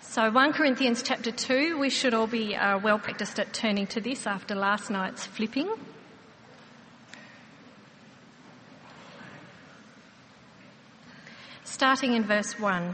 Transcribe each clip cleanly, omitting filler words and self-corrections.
So 1 Corinthians chapter 2, we should all be well practiced at turning to this after last night's flipping. Starting in verse 1.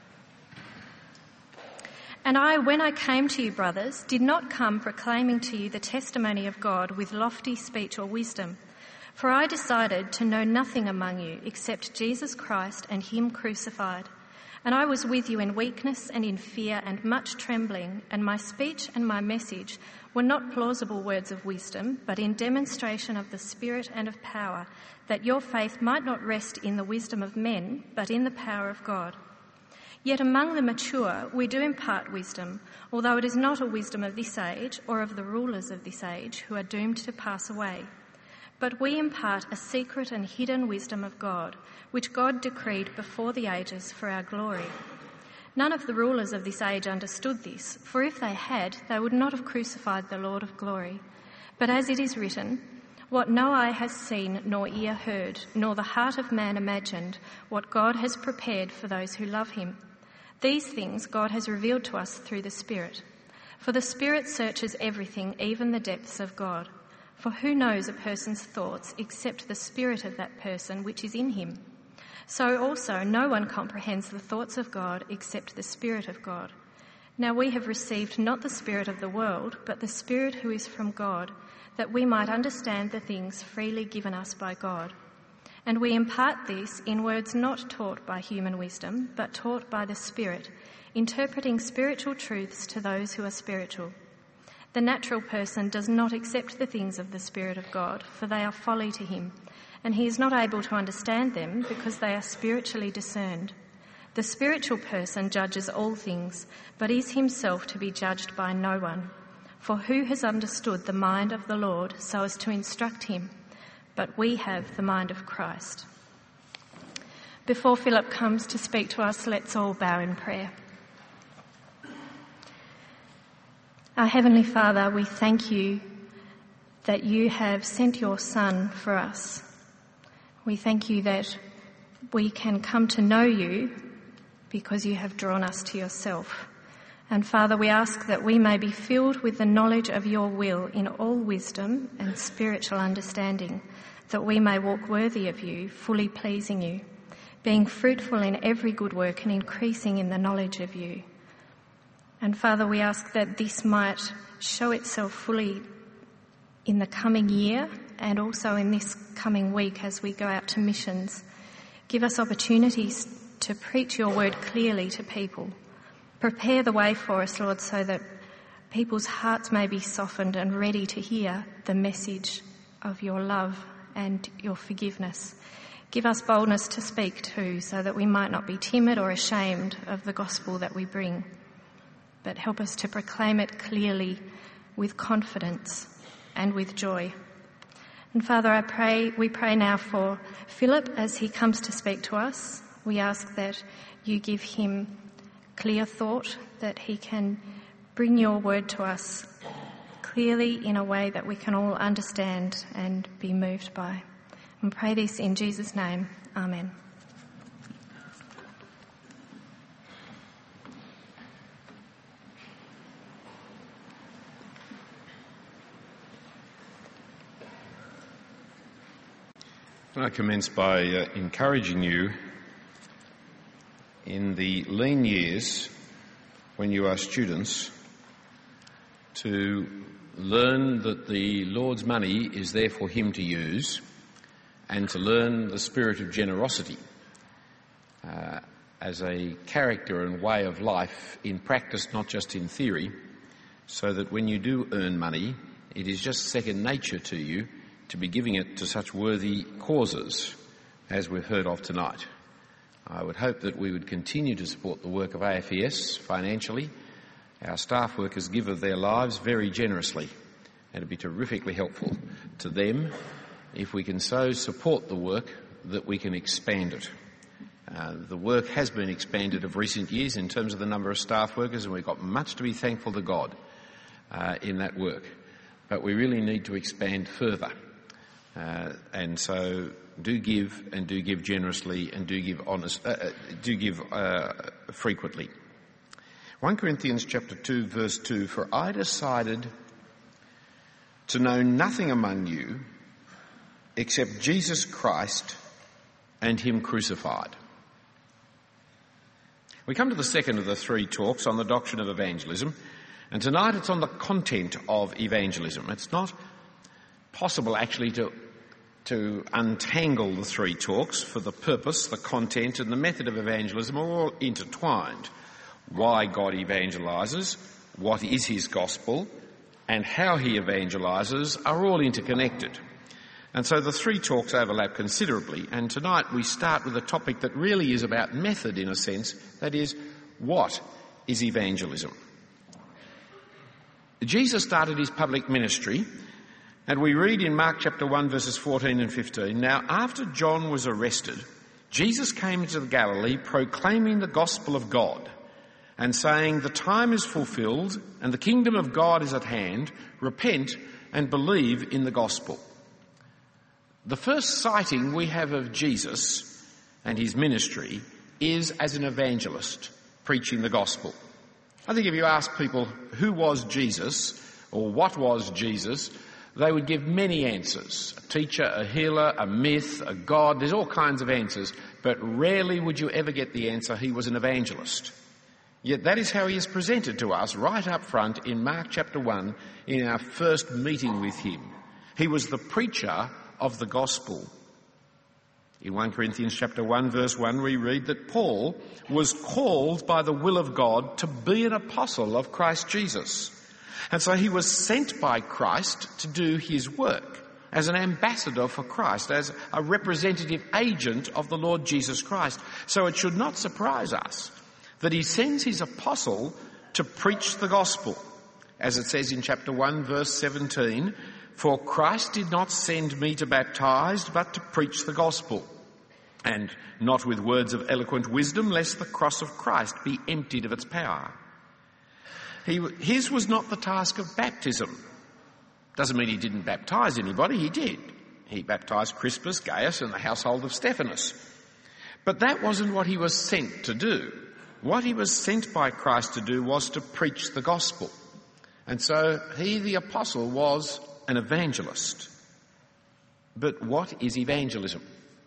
And I, when I came to you, brothers, did not come proclaiming to you the testimony of God with lofty speech or wisdom. For I decided to know nothing among you except Jesus Christ and him crucified. And I was with you in weakness and in fear and much trembling, and my speech and my message were not plausible words of wisdom, but in demonstration of the Spirit and of power, that your faith might not rest in the wisdom of men, but in the power of God. Yet among the mature we do impart wisdom, although it is not a wisdom of this age or of the rulers of this age who are doomed to pass away. But we impart a secret and hidden wisdom of God, which God decreed before the ages for our glory. None of the rulers of this age understood this, for if they had, they would not have crucified the Lord of glory. But as it is written, what no eye has seen, nor ear heard, nor the heart of man imagined, what God has prepared for those who love him. These things God has revealed to us through the Spirit. For the Spirit searches everything, even the depths of God. For who knows a person's thoughts except the spirit of that person which is in him? So also no one comprehends the thoughts of God except the Spirit of God. Now we have received not the spirit of the world, but the Spirit who is from God, that we might understand the things freely given us by God. And we impart this in words not taught by human wisdom, but taught by the Spirit, interpreting spiritual truths to those who are spiritual. The natural person does not accept the things of the Spirit of God, for they are folly to him, and he is not able to understand them because they are spiritually discerned. The spiritual person judges all things, but is himself to be judged by no one. For who has understood the mind of the Lord so as to instruct him? But we have the mind of Christ. Before Philip comes to speak to us, let's all bow in prayer. Our Heavenly Father, we thank you that you have sent your Son for us. We thank you that we can come to know you because you have drawn us to yourself. And Father, we ask that we may be filled with the knowledge of your will in all wisdom and spiritual understanding, that we may walk worthy of you, fully pleasing you, being fruitful in every good work and increasing in the knowledge of you. And Father, we ask that this might show itself fully in the coming year and also in this coming week as we go out to missions. Give us opportunities to preach your word clearly to people. Prepare the way for us, Lord, so that people's hearts may be softened and ready to hear the message of your love and your forgiveness. Give us boldness to speak too, so that we might not be timid or ashamed of the gospel that we bring, but help us to proclaim it clearly with confidence and with joy. And Father, we pray now for Philip as he comes to speak to us. We ask that you give him clear thought, that he can bring your word to us clearly in a way that we can all understand and be moved by. And pray this in Jesus' name. Amen. I commence by encouraging you in the lean years when you are students to learn that the Lord's money is there for him to use, and to learn the spirit of generosity as a character and way of life in practice, not just in theory, so that when you do earn money, it is just second nature to you to be giving it to such worthy causes as we've heard of tonight. I would hope that we would continue to support the work of AFES financially. Our staff workers give of their lives very generously, and it'd be terrifically helpful to them if we can so support the work that we can expand it. The work has been expanded of recent years in terms of the number of staff workers, and we've got much to be thankful to God in that work. But we really need to expand further. And so do give, and do give generously, and do give frequently. 1 Corinthians chapter 2, verse 2, "For I decided to know nothing among you except Jesus Christ and him crucified." We come to the second of the three talks on the doctrine of evangelism, and tonight it's on the content of evangelism. It's not possible actually to untangle the three talks, for the purpose, the content and the method of evangelism are all intertwined. Why God evangelises, what is his gospel, and how he evangelises are all interconnected. And so the three talks overlap considerably, and tonight we start with a topic that really is about method in a sense, that is, what is evangelism? Jesus started his public ministry, and we read in Mark chapter 1 verses 14 and 15, "Now after John was arrested, Jesus came into Galilee proclaiming the gospel of God and saying, 'The time is fulfilled and the kingdom of God is at hand. Repent and believe in the gospel.'" The first sighting we have of Jesus and his ministry is as an evangelist preaching the gospel. I think if you ask people who was Jesus or what was Jesus, they would give many answers. A teacher, a healer, a myth, a god, there's all kinds of answers, but rarely would you ever get the answer he was an evangelist. Yet that is how he is presented to us right up front in Mark chapter 1 in our first meeting with him. He was the preacher of the gospel. In 1 Corinthians chapter 1 verse 1 we read that Paul was called by the will of God to be an apostle of Christ Jesus. And so he was sent by Christ to do his work as an ambassador for Christ, as a representative agent of the Lord Jesus Christ. So it should not surprise us that he sends his apostle to preach the gospel. As it says in chapter 1 verse 17, "For Christ did not send me to baptize, but to preach the gospel, and not with words of eloquent wisdom, lest the cross of Christ be emptied of its power." His was not the task of baptism. Doesn't mean he didn't baptise anybody, he did. He baptised Crispus, Gaius and the household of Stephanus. But that wasn't what he was sent to do. What he was sent by Christ to do was to preach the gospel. And so he, the apostle, was an evangelist. But what is evangelism?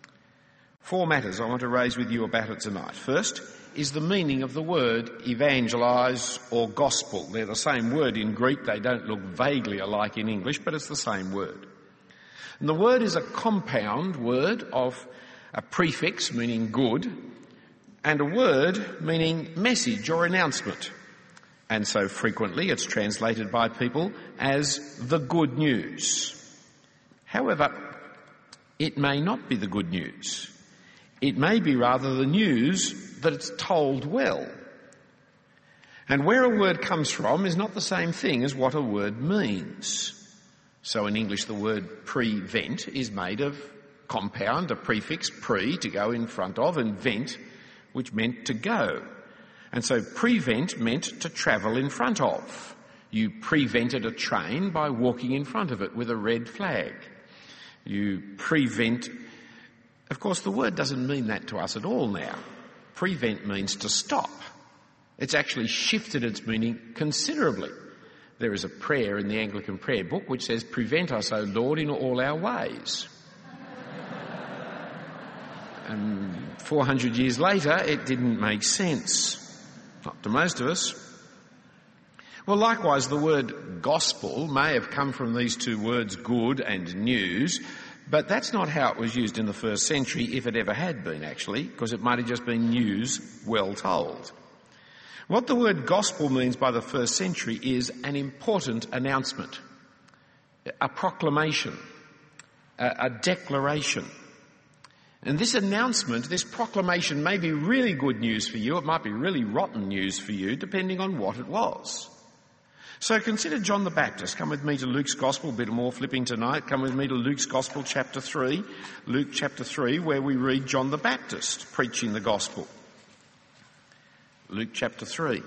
4 matters I want to raise with you about it tonight. First is the meaning of the word evangelise or gospel. They're the same word in Greek. They don't look vaguely alike in English, but it's the same word. And the word is a compound word of a prefix meaning good and a word meaning message or announcement. And so frequently it's translated by people as the good news. However, it may not be the good news. It may be rather the news that it's told well. And where a word comes from is not the same thing as what a word means. So in English the word prevent is made of compound, a prefix, pre, to go in front of, and vent, which meant to go. And so prevent meant to travel in front of. You prevented a train by walking in front of it with a red flag. You prevent. Of course, the word doesn't mean that to us at all now. Prevent means to stop. It's actually shifted its meaning considerably. There is a prayer in the Anglican prayer book which says, "Prevent us, O Lord, in all our ways." And 400 years later, it didn't make sense. Not to most of us. Well, likewise, the word gospel may have come from these two words, good and news, but that's not how it was used in the first century, if it ever had been, actually, because it might have just been news well told. What the word gospel means by the first century is an important announcement, a proclamation, a declaration. And this announcement, this proclamation may be really good news for you, it might be really rotten news for you, depending on what it was. So consider John the Baptist. Come with me to Luke's Gospel, a bit more flipping tonight. Come with me to Luke's Gospel chapter 3. Luke chapter 3, where we read John the Baptist preaching the gospel. Luke chapter 3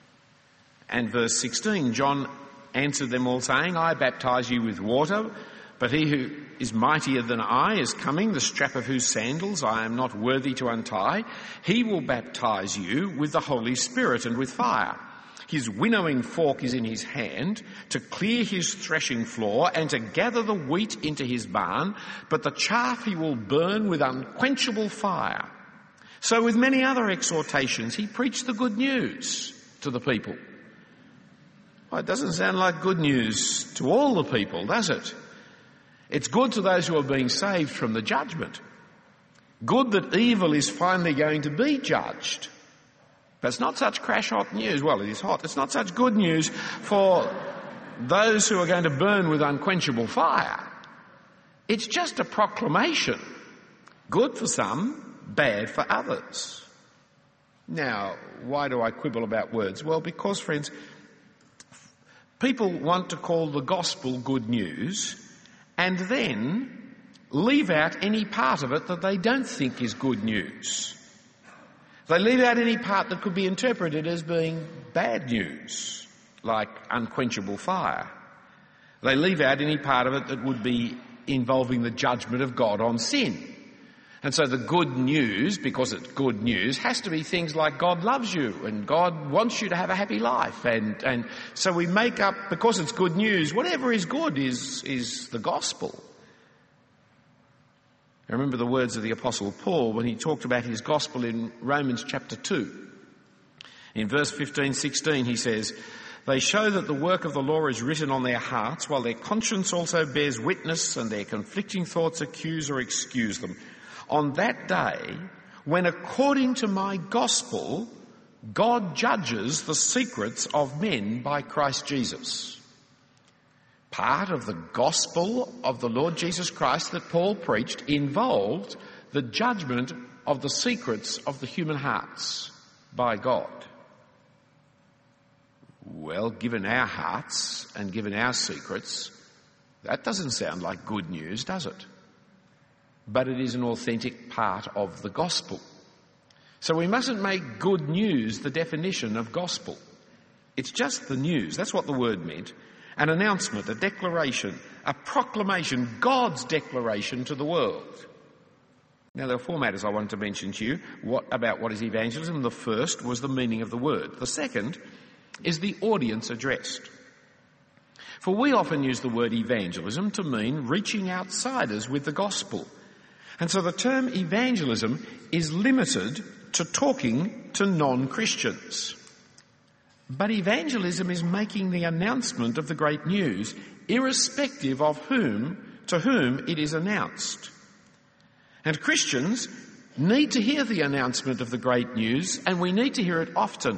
and verse 16. John answered them all saying, "I baptize you with water, But he who is mightier than I is coming, the strap of whose sandals I am not worthy to untie. He will baptize you with the Holy Spirit and with fire. His winnowing fork is in his hand to clear his threshing floor and to gather the wheat into his barn, but the chaff he will burn with unquenchable fire. So with many other exhortations, he preached the good news to the people. Well, it doesn't sound like good news to all the people, does it? It's good to those who are being saved from the judgment. Good that evil is finally going to be judged. But it's not such crash hot news. Well, it is hot. It's not such good news for those who are going to burn with unquenchable fire. It's just a proclamation. Good for some, bad for others. Now, why do I quibble about words? Well, because, friends, people want to call the gospel good news and then leave out any part of it that they don't think is good news. They leave out any part that could be interpreted as being bad news, like unquenchable fire. They leave out any part of it that would be involving the judgment of God on sin. And so the good news, because it's good news, has to be things like God loves you and God wants you to have a happy life. And so we make up, because it's good news, whatever is good is the gospel. I remember the words of the Apostle Paul when he talked about his gospel in Romans chapter 2. In verse 15-16 he says, "They show that the work of the law is written on their hearts, while their conscience also bears witness, and their conflicting thoughts accuse or excuse them. On that day, when according to my gospel, God judges the secrets of men by Christ Jesus." Part of the gospel of the Lord Jesus Christ that Paul preached involved the judgment of the secrets of the human hearts by God. Well, given our hearts and given our secrets, that doesn't sound like good news, does it? But it is an authentic part of the gospel. So we mustn't make good news the definition of gospel. It's just the news. That's what the word meant. An announcement, a declaration, a proclamation, God's declaration to the world. Now, there are four matters I wanted to mention to you about what is evangelism. The first was the meaning of the word. The second is the audience addressed. For we often use the word evangelism to mean reaching outsiders with the gospel. And so the term evangelism is limited to talking to non-Christians. But evangelism is making the announcement of the great news, irrespective of to whom it is announced. And Christians need to hear the announcement of the great news, and we need to hear it often.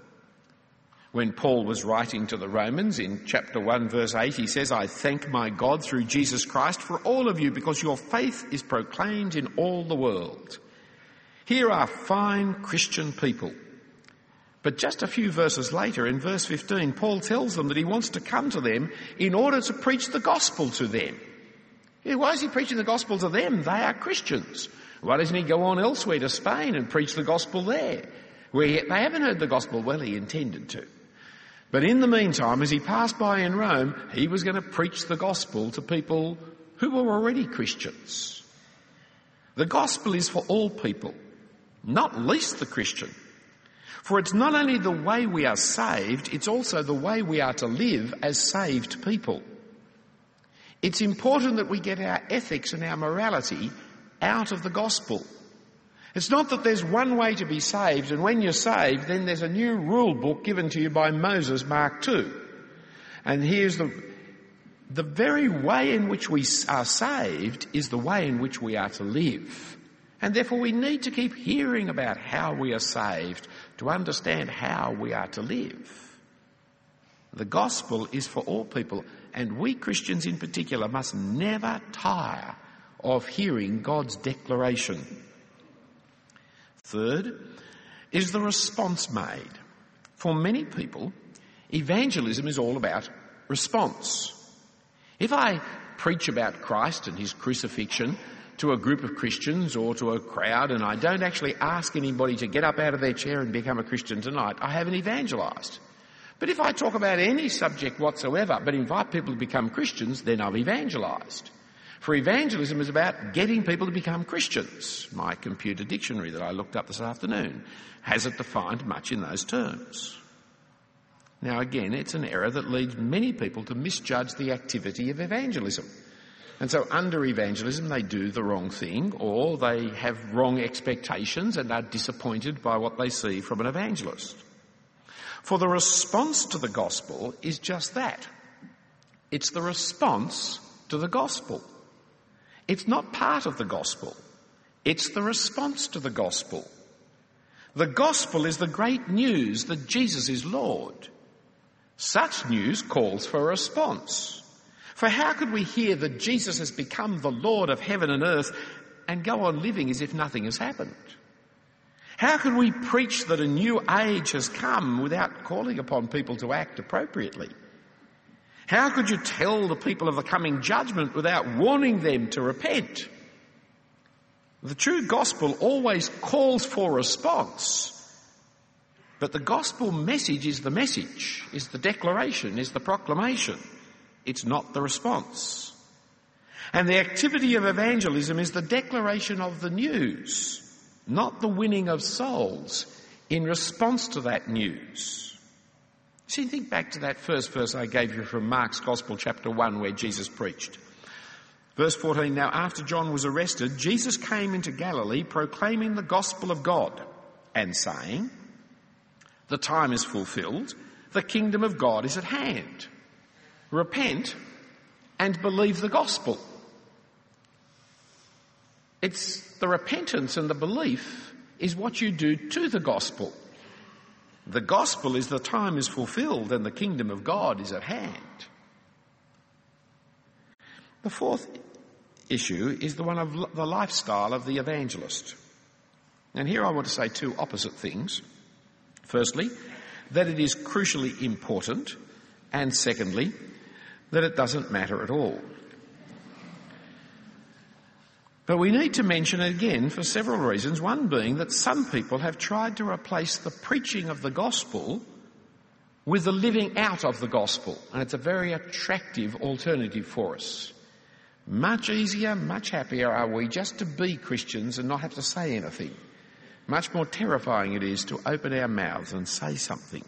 When Paul was writing to the Romans in chapter 1 verse 8, he says, "I thank my God through Jesus Christ for all of you, because your faith is proclaimed in all the world." Here are fine Christian people. But just a few verses later, in verse 15, Paul tells them that he wants to come to them in order to preach the gospel to them. Why is he preaching the gospel to them? They are Christians. Why doesn't he go on elsewhere to Spain and preach the gospel there? Where they haven't heard the gospel. Well, he intended to. But in the meantime, as he passed by in Rome, he was going to preach the gospel to people who were already Christians. The gospel is for all people, not least the Christian. For it's not only the way we are saved, it's also the way we are to live as saved people. It's important that we get our ethics and our morality out of the gospel. It's not that there's one way to be saved, and when you're saved, then there's a new rule book given to you by Moses, Mark 2. And here's the very way in which we are saved is the way in which we are to live. And therefore we need to keep hearing about how we are saved to understand how we are to live. The gospel is for all people, and we Christians in particular must never tire of hearing God's declaration. Third is the response made. For many people, evangelism is all about response. If I preach about Christ and his crucifixion to a group of Christians or to a crowd, and I don't actually ask anybody to get up out of their chair and become a Christian tonight, I haven't evangelised. But if I talk about any subject whatsoever, but invite people to become Christians, then I've evangelised. For evangelism is about getting people to become Christians. My computer dictionary that I looked up this afternoon has it defined much in those terms. Now again, it's an error that leads many people to misjudge the activity of evangelism. And so under evangelism they do the wrong thing, or they have wrong expectations and are disappointed by what they see from an evangelist. For the response to the gospel is just that. It's the response to the gospel. It's not part of the gospel. It's the response to the gospel. The gospel is the great news that Jesus is Lord. Such news calls for a response. For how could we hear that Jesus has become the Lord of heaven and earth and go on living as if nothing has happened? How could we preach that a new age has come without calling upon people to act appropriately? How could you tell the people of the coming judgment without warning them to repent? The true gospel always calls for response. But the gospel message is the declaration, is the proclamation. It's not the response. And the activity of evangelism is the declaration of the news, not the winning of souls in response to that news. See, think back to that first verse I gave you from Mark's Gospel, chapter 1, where Jesus preached. Verse 14, now after John was arrested, Jesus came into Galilee proclaiming the gospel of God and saying, the time is fulfilled, the kingdom of God is at hand. Repent and believe the gospel. It's the repentance and the belief is what you do to the gospel. The gospel is the time is fulfilled and the kingdom of God is at hand. The fourth issue is the one of the lifestyle of the evangelist. And here I want to say two opposite things. Firstly, that it is crucially important, and secondly, that it doesn't matter at all. But we need to mention it again for several reasons, one being that some people have tried to replace the preaching of the gospel with the living out of the gospel, and it's a very attractive alternative for us. Much easier, much happier are we just to be Christians and not have to say anything. Much more terrifying it is to open our mouths and say something.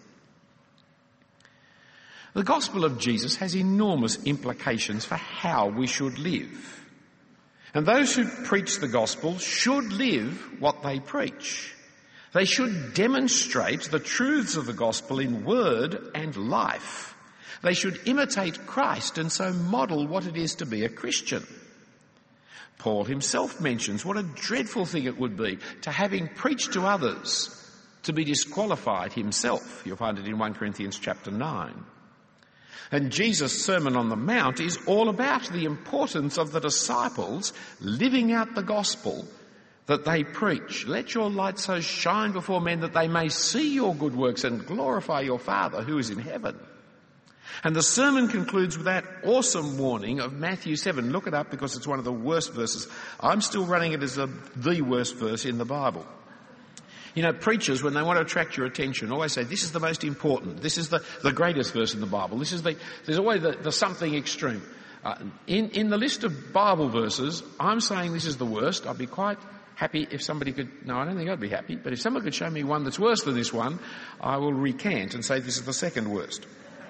The gospel of Jesus has enormous implications for how we should live. And those who preach the gospel should live what they preach. They should demonstrate the truths of the gospel in word and life. They should imitate Christ and so model what it is to be a Christian. Paul himself mentions what a dreadful thing it would be to, having preached to others, to be disqualified himself. You'll find it in 1 Corinthians chapter 9. And Jesus' Sermon on the Mount is all about the importance of the disciples living out the gospel that they preach. Let your light so shine before men that they may see your good works and glorify your Father who is in heaven. And the sermon concludes with that awesome warning of Matthew 7. Look it up because it's one of the worst verses. I'm still running it as the worst verse in the Bible. You know, preachers, when they want to attract your attention, always say, this is the most important. This is the greatest verse in the Bible. There's always the something extreme. In the list of Bible verses, I'm saying this is the worst. I'd be quite happy if somebody could, no, I don't think I'd be happy, but if someone could show me one that's worse than this one, I will recant and say this is the second worst.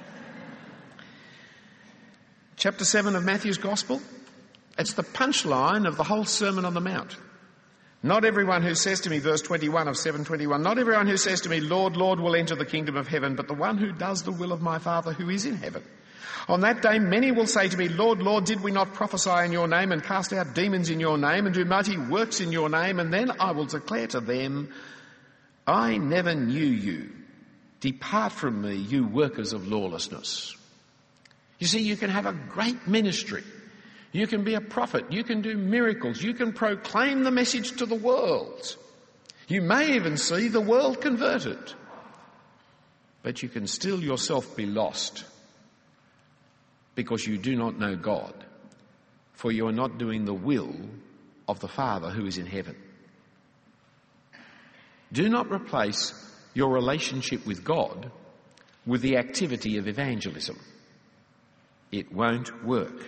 Chapter 7 of Matthew's Gospel, it's the punchline of the whole Sermon on the Mount. Not everyone who says to me, verse 21 of 7:21, not everyone who says to me, Lord, Lord, will enter the kingdom of heaven, but the one who does the will of my Father who is in heaven. On that day many will say to me, Lord, Lord, did we not prophesy in your name and cast out demons in your name and do mighty works in your name? And then I will declare to them, I never knew you. Depart from me, you workers of lawlessness. You see, you can have a great ministry. You can be a prophet. You can do miracles. You can proclaim the message to the world. You may even see the world converted. But you can still yourself be lost because you do not know God, for you are not doing the will of the Father who is in heaven. Do not replace your relationship with God with the activity of evangelism. It won't work.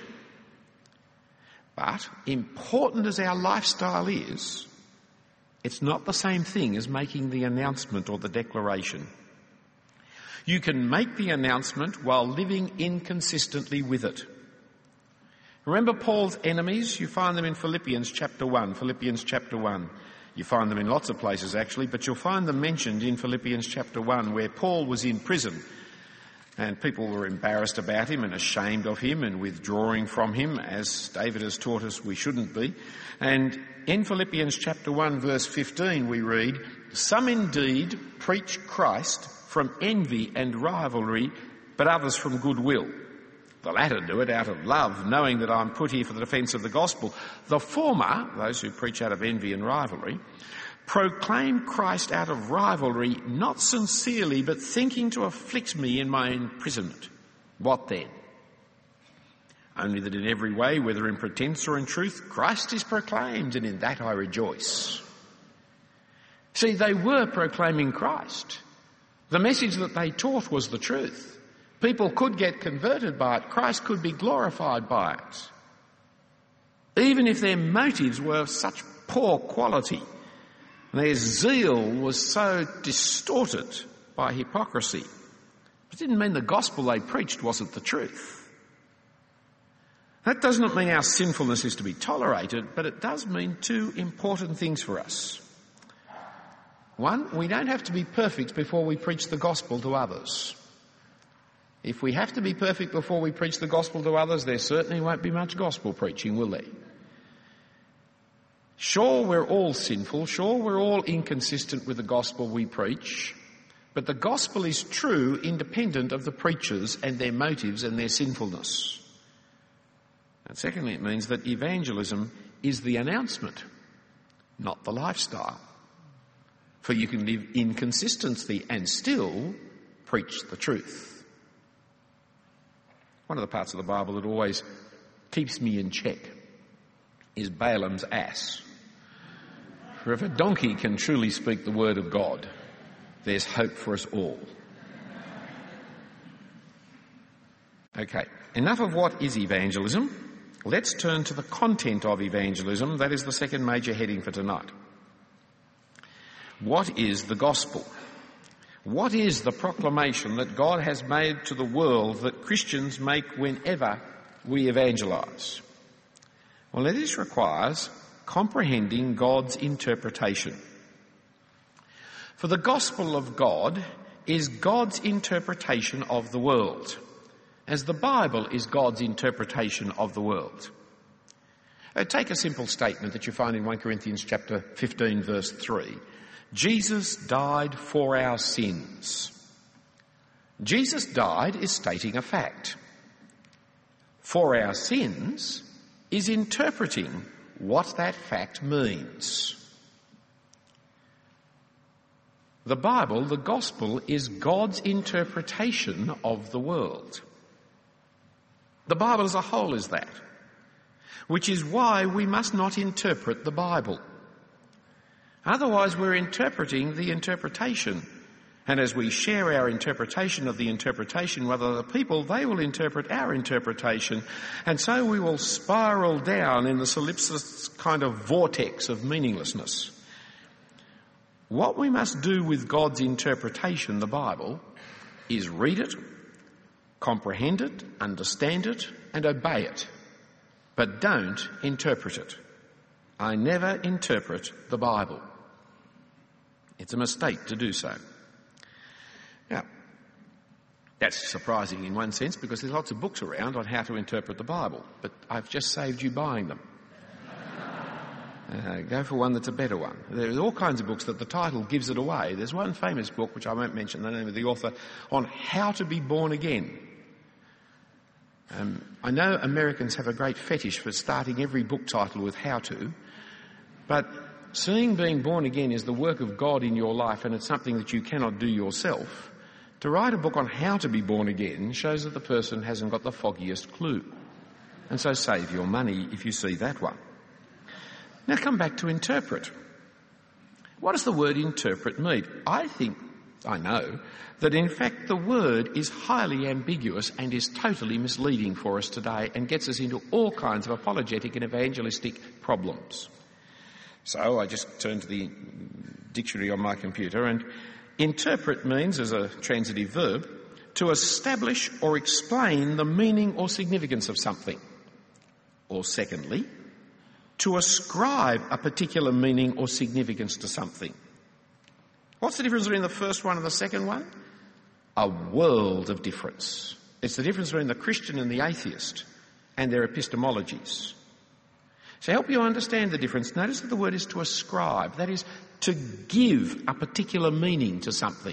But important as our lifestyle is, it's not the same thing as making the announcement or the declaration. You can make the announcement while living inconsistently with it. Remember Paul's enemies? You find them in Philippians chapter 1. Philippians chapter 1. You find them in lots of places actually, but you'll find them mentioned in Philippians chapter 1 where Paul was in prison and people were embarrassed about him and ashamed of him and withdrawing from him, as David has taught us we shouldn't be. And in Philippians chapter 1 verse 15 we read, "Some indeed preach Christ from envy and rivalry, but others from goodwill. The latter do it out of love, knowing that I'm put here for the defence of the gospel. The former," those who preach out of envy and rivalry, "proclaim Christ out of rivalry, not sincerely, but thinking to afflict me in my imprisonment. What then? Only that in every way, whether in pretence or in truth, Christ is proclaimed, and in that I rejoice." See, they were proclaiming Christ. The message that they taught was the truth. People could get converted by it. Christ could be glorified by it. Even if their motives were of such poor quality, their zeal was so distorted by hypocrisy, it didn't mean the gospel they preached wasn't the truth. That does not mean our sinfulness is to be tolerated, but it does mean two important things for us. One, we don't have to be perfect before we preach the gospel to others. If we have to be perfect before we preach the gospel to others, there certainly won't be much gospel preaching, will there? Sure, we're all sinful. Sure, we're all inconsistent with the gospel we preach. But the gospel is true independent of the preachers and their motives and their sinfulness. And secondly, it means that evangelism is the announcement, not the lifestyle. For you can live in consistency and still preach the truth. One of the parts of the Bible that always keeps me in check is Balaam's ass. For if a donkey can truly speak the word of God, there's hope for us all. Okay, enough of what is evangelism. Let's turn to the content of evangelism. That is the second major heading for tonight. What is the gospel? What is the proclamation that God has made to the world that Christians make whenever we evangelise? Well, this requires comprehending God's interpretation. For the gospel of God is God's interpretation of the world, as the Bible is God's interpretation of the world. Take a simple statement that you find in 1 Corinthians chapter 15 verse 3. Jesus died for our sins. Jesus died is stating a fact. For our sins is interpreting what that fact means. The Bible, the gospel, is God's interpretation of the world. The Bible as a whole is that, which is why we must not interpret the Bible. Otherwise, we're interpreting the interpretation. And as we share our interpretation of the interpretation with other people, they will interpret our interpretation. And so we will spiral down in the solipsist kind of vortex of meaninglessness. What we must do with God's interpretation, the Bible, is read it, comprehend it, understand it, and obey it. But don't interpret it. I never interpret the Bible. It's a mistake to do so. Now, that's surprising in one sense because there's lots of books around on how to interpret the Bible, but I've just saved you buying them. Go for one that's a better one. There's all kinds of books that the title gives it away. There's one famous book, which I won't mention the name of the author, on how to be born again. I know Americans have a great fetish for starting every book title with how to, but seeing being born again is the work of God in your life and it's something that you cannot do yourself. To write a book on how to be born again shows that the person hasn't got the foggiest clue. And so save your money if you see that one. Now come back to interpret. What does the word interpret mean? I think I know, that in fact the word is highly ambiguous and is totally misleading for us today and gets us into all kinds of apologetic and evangelistic problems. So I just turned to the dictionary on my computer, and interpret means, as a transitive verb, to establish or explain the meaning or significance of something. Or secondly, to ascribe a particular meaning or significance to something. What's the difference between the first one and the second one? A world of difference. It's the difference between the Christian and the atheist and their epistemologies. To help you understand the difference, notice that the word is to ascribe, that is, to give a particular meaning to something.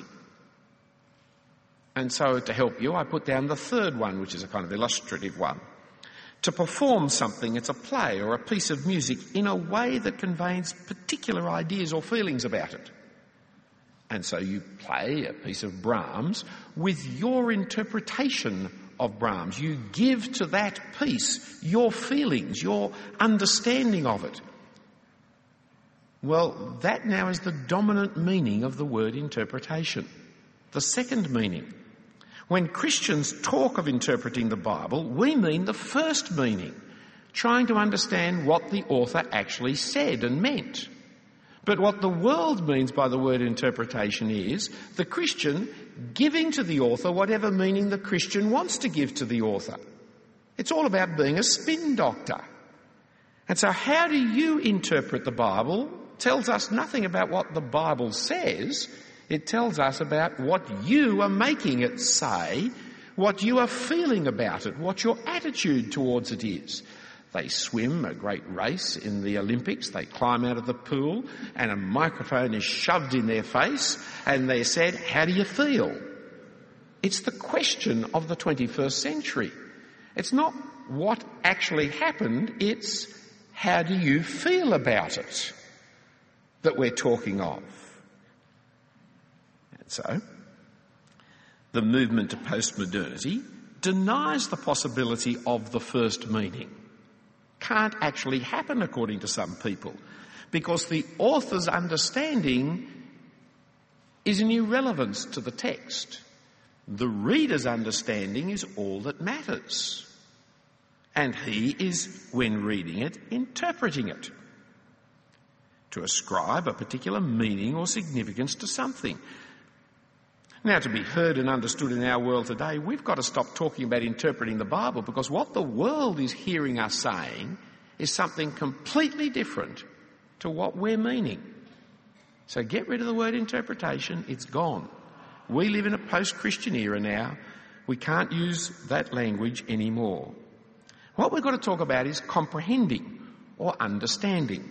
And so to help you, I put down the third one, which is a kind of illustrative one. To perform something, it's a play or a piece of music in a way that conveys particular ideas or feelings about it. And so you play a piece of Brahms with your interpretation of Brahms. You give to that piece your feelings, your understanding of it. Well, that now is the dominant meaning of the word interpretation. The second meaning. When Christians talk of interpreting the Bible, we mean the first meaning, trying to understand what the author actually said and meant. But what the world means by the word interpretation is the Christian giving to the author whatever meaning the Christian wants to give to the author. It's all about being a spin doctor. And so how do you interpret the Bible tells us nothing about what the Bible says. It tells us about what you are making it say, what you are feeling about it, what your attitude towards it is. They swim a great race in the Olympics, they climb out of the pool and a microphone is shoved in their face and they're said, how do you feel? It's the question of the 21st century. It's not what actually happened, it's how do you feel about it that we're talking of. And so, the movement to postmodernity denies the possibility of the first meaning. Can't actually happen according to some people, because the author's understanding is an irrelevance to the text. The reader's understanding is all that matters. And he is, when reading it, interpreting it. To ascribe a particular meaning or significance to something. Now, to be heard and understood in our world today, we've got to stop talking about interpreting the Bible, because what the world is hearing us saying is something completely different to what we're meaning. So get rid of the word interpretation, it's gone. We live in a post-Christian era now. We can't use that language anymore. What we've got to talk about is comprehending or understanding.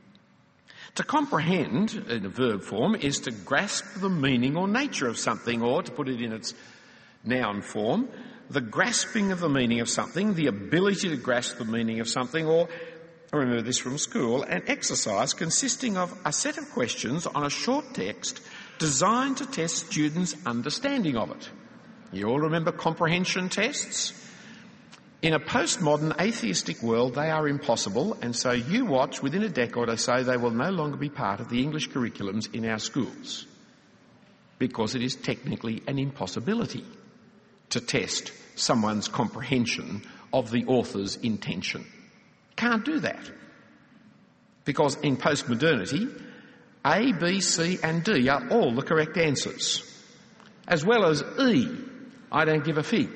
To comprehend, in a verb form, is to grasp the meaning or nature of something, or to put it in its noun form, the grasping of the meaning of something, the ability to grasp the meaning of something, or, I remember this from school, an exercise consisting of a set of questions on a short text designed to test students' understanding of it. You all remember comprehension tests? In a postmodern atheistic world, they are impossible, and so you watch within a decade or so they will no longer be part of the English curriculums in our schools, because it is technically an impossibility to test someone's comprehension of the author's intention. Can't do that. Because in postmodernity, A, B, C and D are all the correct answers, as well as E, I don't give a fig.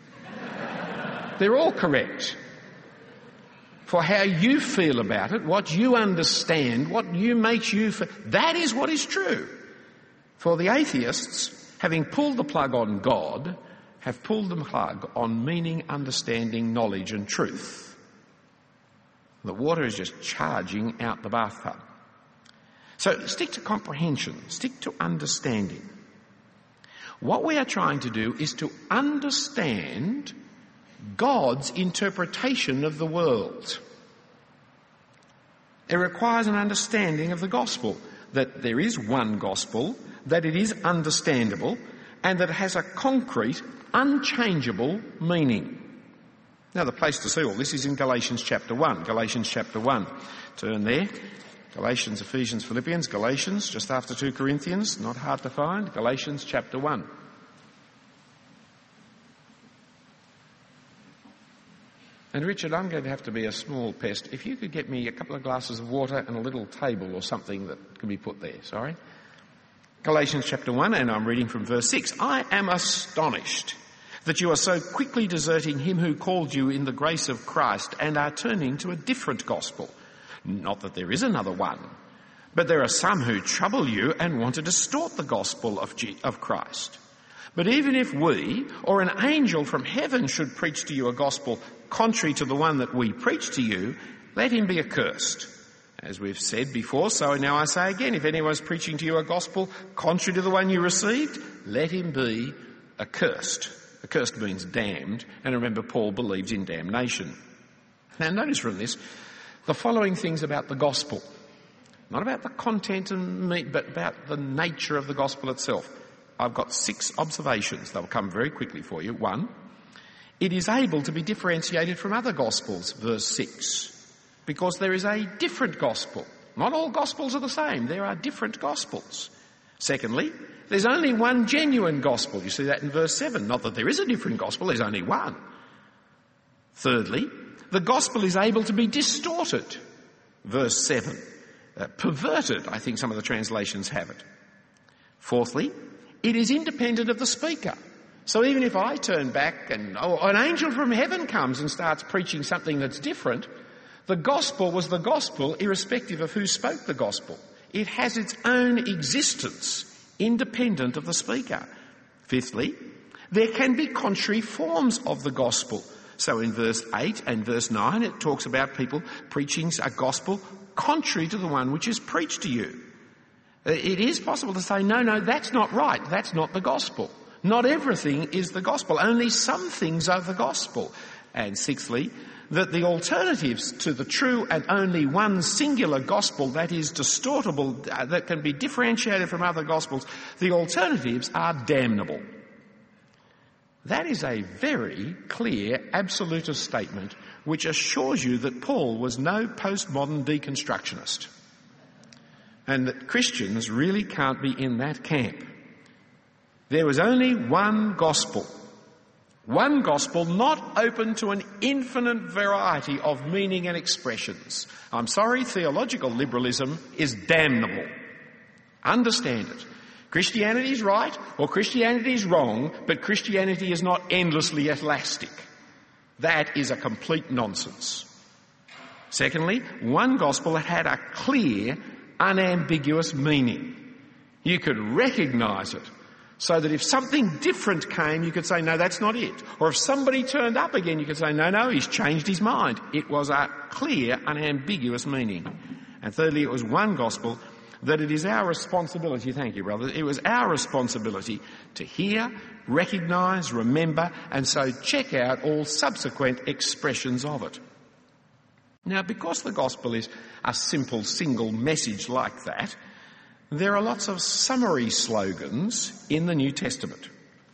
They're all correct. For how you feel about it, what you understand, what you makes you feel, that is what is true. For the atheists, having pulled the plug on God, have pulled the plug on meaning, understanding, knowledge and truth. The water is just charging out the bathtub. So stick to comprehension, stick to understanding. What we are trying to do is to understand God's interpretation of the world. It requires an understanding of the gospel, that there is one gospel, that it is understandable, and that it has a concrete, unchangeable meaning. Now, the place to see all this is in Galatians chapter 1. Galatians chapter 1. Turn there. Galatians, Ephesians, Philippians, Galatians, just after 2 Corinthians, not hard to find. Galatians chapter 1. And Richard, I'm going to have to be a small pest. If you could get me a couple of glasses of water and a little table or something that can be put there, sorry. Galatians chapter 1, and I'm reading from verse 6. I am astonished that you are so quickly deserting him who called you in the grace of Christ and are turning to a different gospel. Not that there is another one, but there are some who trouble you and want to distort the gospel of Christ. But even if we or an angel from heaven should preach to you a gospel contrary to the one that we preach to you, let him be accursed. As we've said before, so now I say again, if anyone's preaching to you a gospel contrary to the one you received, let him be accursed. Accursed means damned, and remember Paul believes in damnation. Now notice from this the following things about the gospel. Not about the content and meat, but about the nature of the gospel itself. I've got 6 observations. They'll come very quickly for you. 1, it is able to be differentiated from other gospels, verse 6, because there is a different gospel. Not all gospels are the same. There are different gospels. Secondly, there's only one genuine gospel. You see that in verse 7. Not that there is a different gospel, there's only one. Thirdly, the gospel is able to be distorted. Verse 7. Perverted, I think some of the translations have it. Fourthly, it is independent of the speaker. So even if I turn back and an angel from heaven comes and starts preaching something that's different, the gospel was the gospel irrespective of who spoke the gospel. It has its own existence, independent of the speaker. Fifthly, there can be contrary forms of the gospel. So in verse 8 and verse 9 it talks about people preaching a gospel contrary to the one which is preached to you. It is possible to say, no, that's not right. That's not the gospel. Not everything is the gospel. Only some things are the gospel. And sixthly, that the alternatives to the true and only one singular gospel that is distortable, that can be differentiated from other gospels, the alternatives are damnable. That is a very clear absolutist statement which assures you that Paul was no postmodern deconstructionist and that Christians really can't be in that camp. There was only one gospel not open to an infinite variety of meaning and expressions. I'm sorry, theological liberalism is damnable. Understand it. Christianity is right or Christianity is wrong, but Christianity is not endlessly elastic. That is a complete nonsense. Secondly, one gospel that had a clear, unambiguous meaning. You could recognise it so that if something different came, you could say, no, that's not it. Or if somebody turned up again, you could say, no, he's changed his mind. It was a clear, unambiguous meaning. And thirdly, it was one gospel that it is our responsibility, thank you, brother, it was our responsibility to hear, recognise, remember, and so check out all subsequent expressions of it. Now, because the gospel is a simple single message like that, there are lots of summary slogans in the New Testament.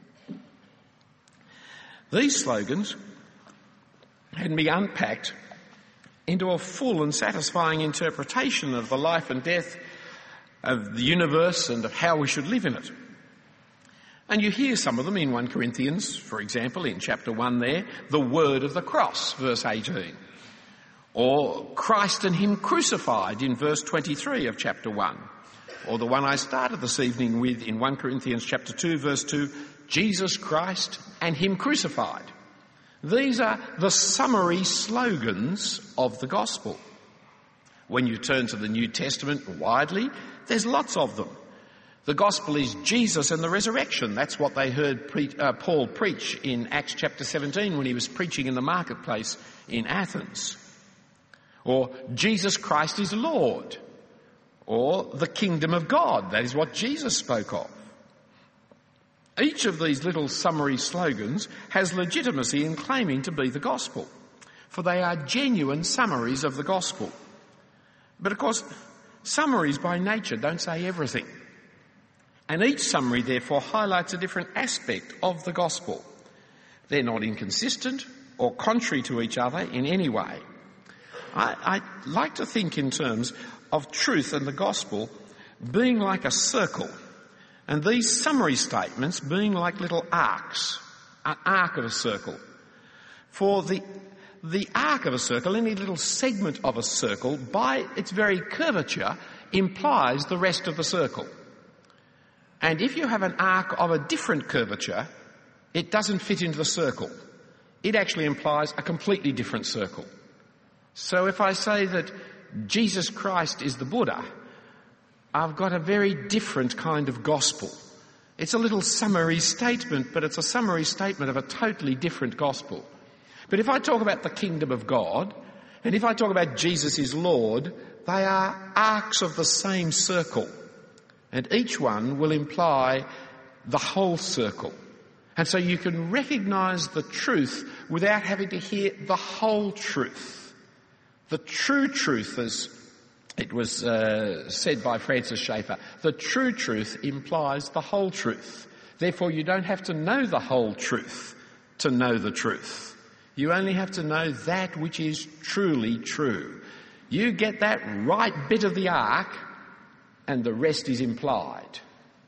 These slogans can be unpacked into a full and satisfying interpretation of the life and death of the universe and of how we should live in it. And you hear some of them in 1 Corinthians, for example, in chapter 1 there, the word of the cross, verse 18. Or Christ and him crucified in verse 23 of chapter 1. Or the one I started this evening with in 1 Corinthians chapter 2, verse 2, Jesus Christ and him crucified. These are the summary slogans of the gospel. When you turn to the New Testament widely, there's lots of them. The gospel is Jesus and the resurrection. That's what they heard Paul preach in Acts chapter 17 when he was preaching in the marketplace in Athens. Or Jesus Christ is Lord. Or the kingdom of God. That is what Jesus spoke of. Each of these little summary slogans has legitimacy in claiming to be the gospel, for they are genuine summaries of the gospel. But of course, summaries by nature don't say everything. And each summary, therefore, highlights a different aspect of the gospel. They're not inconsistent or contrary to each other in any way. I like to think in terms of truth and the gospel being like a circle, and these summary statements being like little arcs, an arc of a circle. For the arc of a circle, any little segment of a circle, by its very curvature, implies the rest of the circle. And if you have an arc of a different curvature, it doesn't fit into the circle. It actually implies a completely different circle. So if I say that Jesus Christ is the Buddha, I've got a very different kind of gospel. It's a little summary statement, but it's a summary statement of a totally different gospel. But if I talk about the kingdom of God, and if I talk about Jesus is Lord, they are arcs of the same circle. And each one will imply the whole circle. And so you can recognise the truth without having to hear the whole truth. The true truth, as it was said by Francis Schaeffer, the true truth implies the whole truth. Therefore, you don't have to know the whole truth to know the truth. You only have to know that which is truly true. You get that right bit of the arc, and the rest is implied.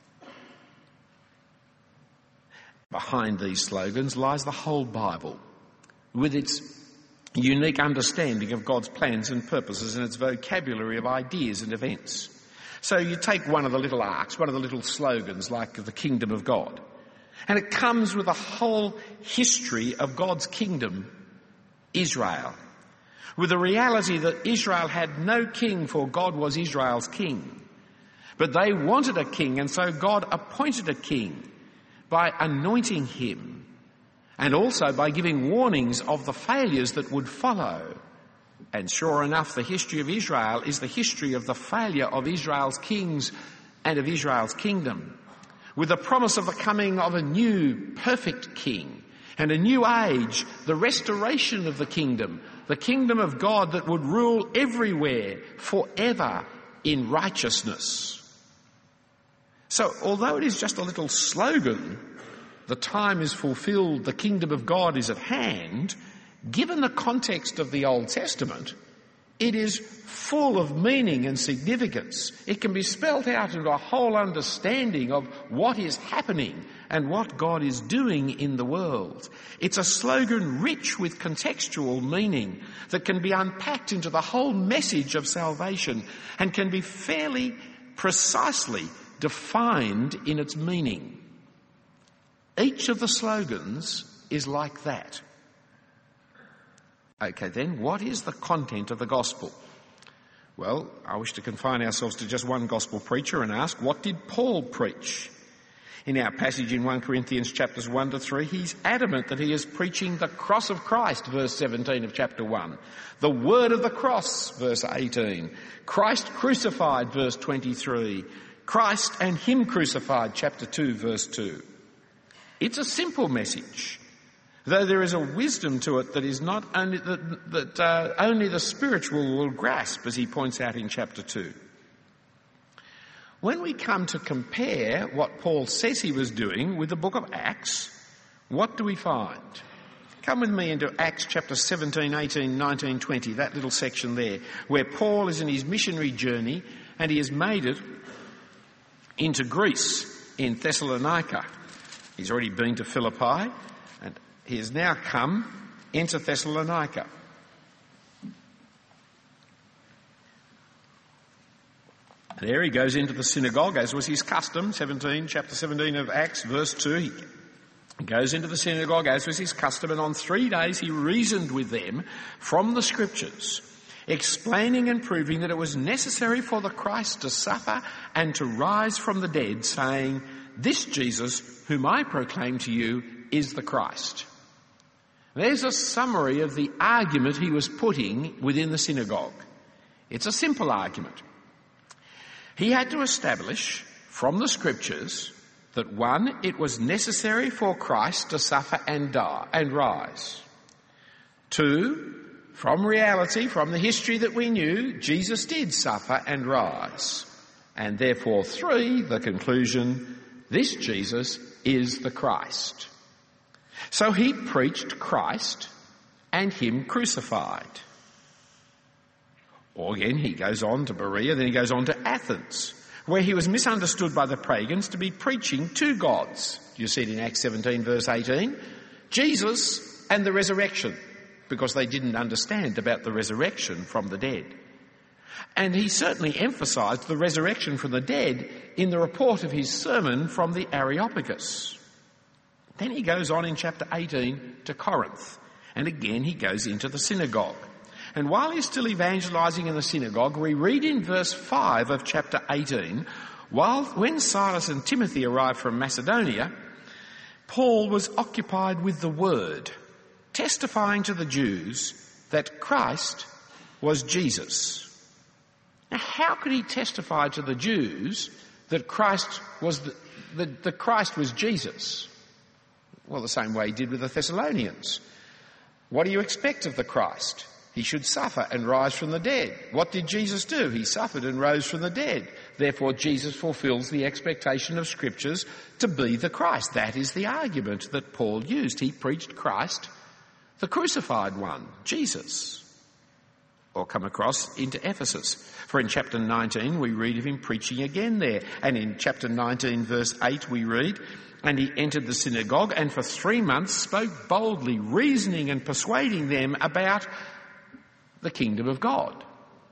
Behind these slogans lies the whole Bible, with its unique understanding of God's plans and purposes and its vocabulary of ideas and events. So you take one of the little arcs, one of the little slogans like the kingdom of God, and it comes with a whole history of God's kingdom, Israel, with the reality that Israel had no king, for God was Israel's king. But they wanted a king, and so God appointed a king by anointing him, and also by giving warnings of the failures that would follow. And sure enough, the history of Israel is the history of the failure of Israel's kings and of Israel's kingdom, with the promise of the coming of a new perfect king and a new age, the restoration of the kingdom of God that would rule everywhere forever in righteousness. So although it is just a little slogan, the time is fulfilled, the kingdom of God is at hand, given the context of the Old Testament, it is full of meaning and significance. It can be spelt out into a whole understanding of what is happening and what God is doing in the world. It's a slogan rich with contextual meaning that can be unpacked into the whole message of salvation and can be fairly precisely defined in its meaning. Each of the slogans is like that. Okay, then, what is the content of the gospel? Well, I wish to confine ourselves to just one gospel preacher and ask, what did Paul preach? In our passage in 1 Corinthians chapters 1 to 3, he's adamant that he is preaching the cross of Christ, verse 17 of chapter 1. The word of the cross, verse 18. Christ crucified, verse 23. Christ and him crucified, chapter 2, verse 2. It's a simple message, though there is a wisdom to it that is not only that only the spiritual will grasp, as he points out in chapter 2. When we come to compare what Paul says he was doing with the book of Acts, what do we find? Come with me into Acts chapter 17, 18, 19, 20, that little section there, where Paul is in his missionary journey and he has made it into Greece in Thessalonica. He's already been to Philippi and he has now come into Thessalonica. There he goes into the synagogue, as was his custom, chapter 17 of Acts, verse 2. He goes into the synagogue, as was his custom, and on 3 days he reasoned with them from the Scriptures, explaining and proving that it was necessary for the Christ to suffer and to rise from the dead, saying, "This Jesus, whom I proclaim to you, is the Christ." There's a summary of the argument he was putting within the synagogue. It's a simple argument. He had to establish from the Scriptures that 1, it was necessary for Christ to suffer and die and rise. 2, from reality, from the history that we knew, Jesus did suffer and rise. And therefore 3, the conclusion, this Jesus is the Christ. So he preached Christ and him crucified. Or again, he goes on to Berea, then he goes on to Athens, where he was misunderstood by the pagans to be preaching two gods. You see it in Acts 17 verse 18. Jesus and the resurrection, because they didn't understand about the resurrection from the dead. And he certainly emphasised the resurrection from the dead in the report of his sermon from the Areopagus. Then he goes on in chapter 18 to Corinth, and again he goes into the synagogue. And while he's still evangelising in the synagogue, we read in verse 5 of chapter 18, when Silas and Timothy arrived from Macedonia, Paul was occupied with the word, testifying to the Jews that Christ was Jesus. Now, how could he testify to the Jews that Christ was Christ was Jesus? Well, the same way he did with the Thessalonians. What do you expect of the Christ? He should suffer and rise from the dead. What did Jesus do? He suffered and rose from the dead. Therefore, Jesus fulfills the expectation of Scriptures to be the Christ. That is the argument that Paul used. He preached Christ, the crucified one, Jesus. Or come across into Ephesus. For in chapter 19 we read of him preaching again there. And in chapter 19 verse 8 we read, "And he entered the synagogue and for 3 months spoke boldly, reasoning and persuading them about the kingdom of God."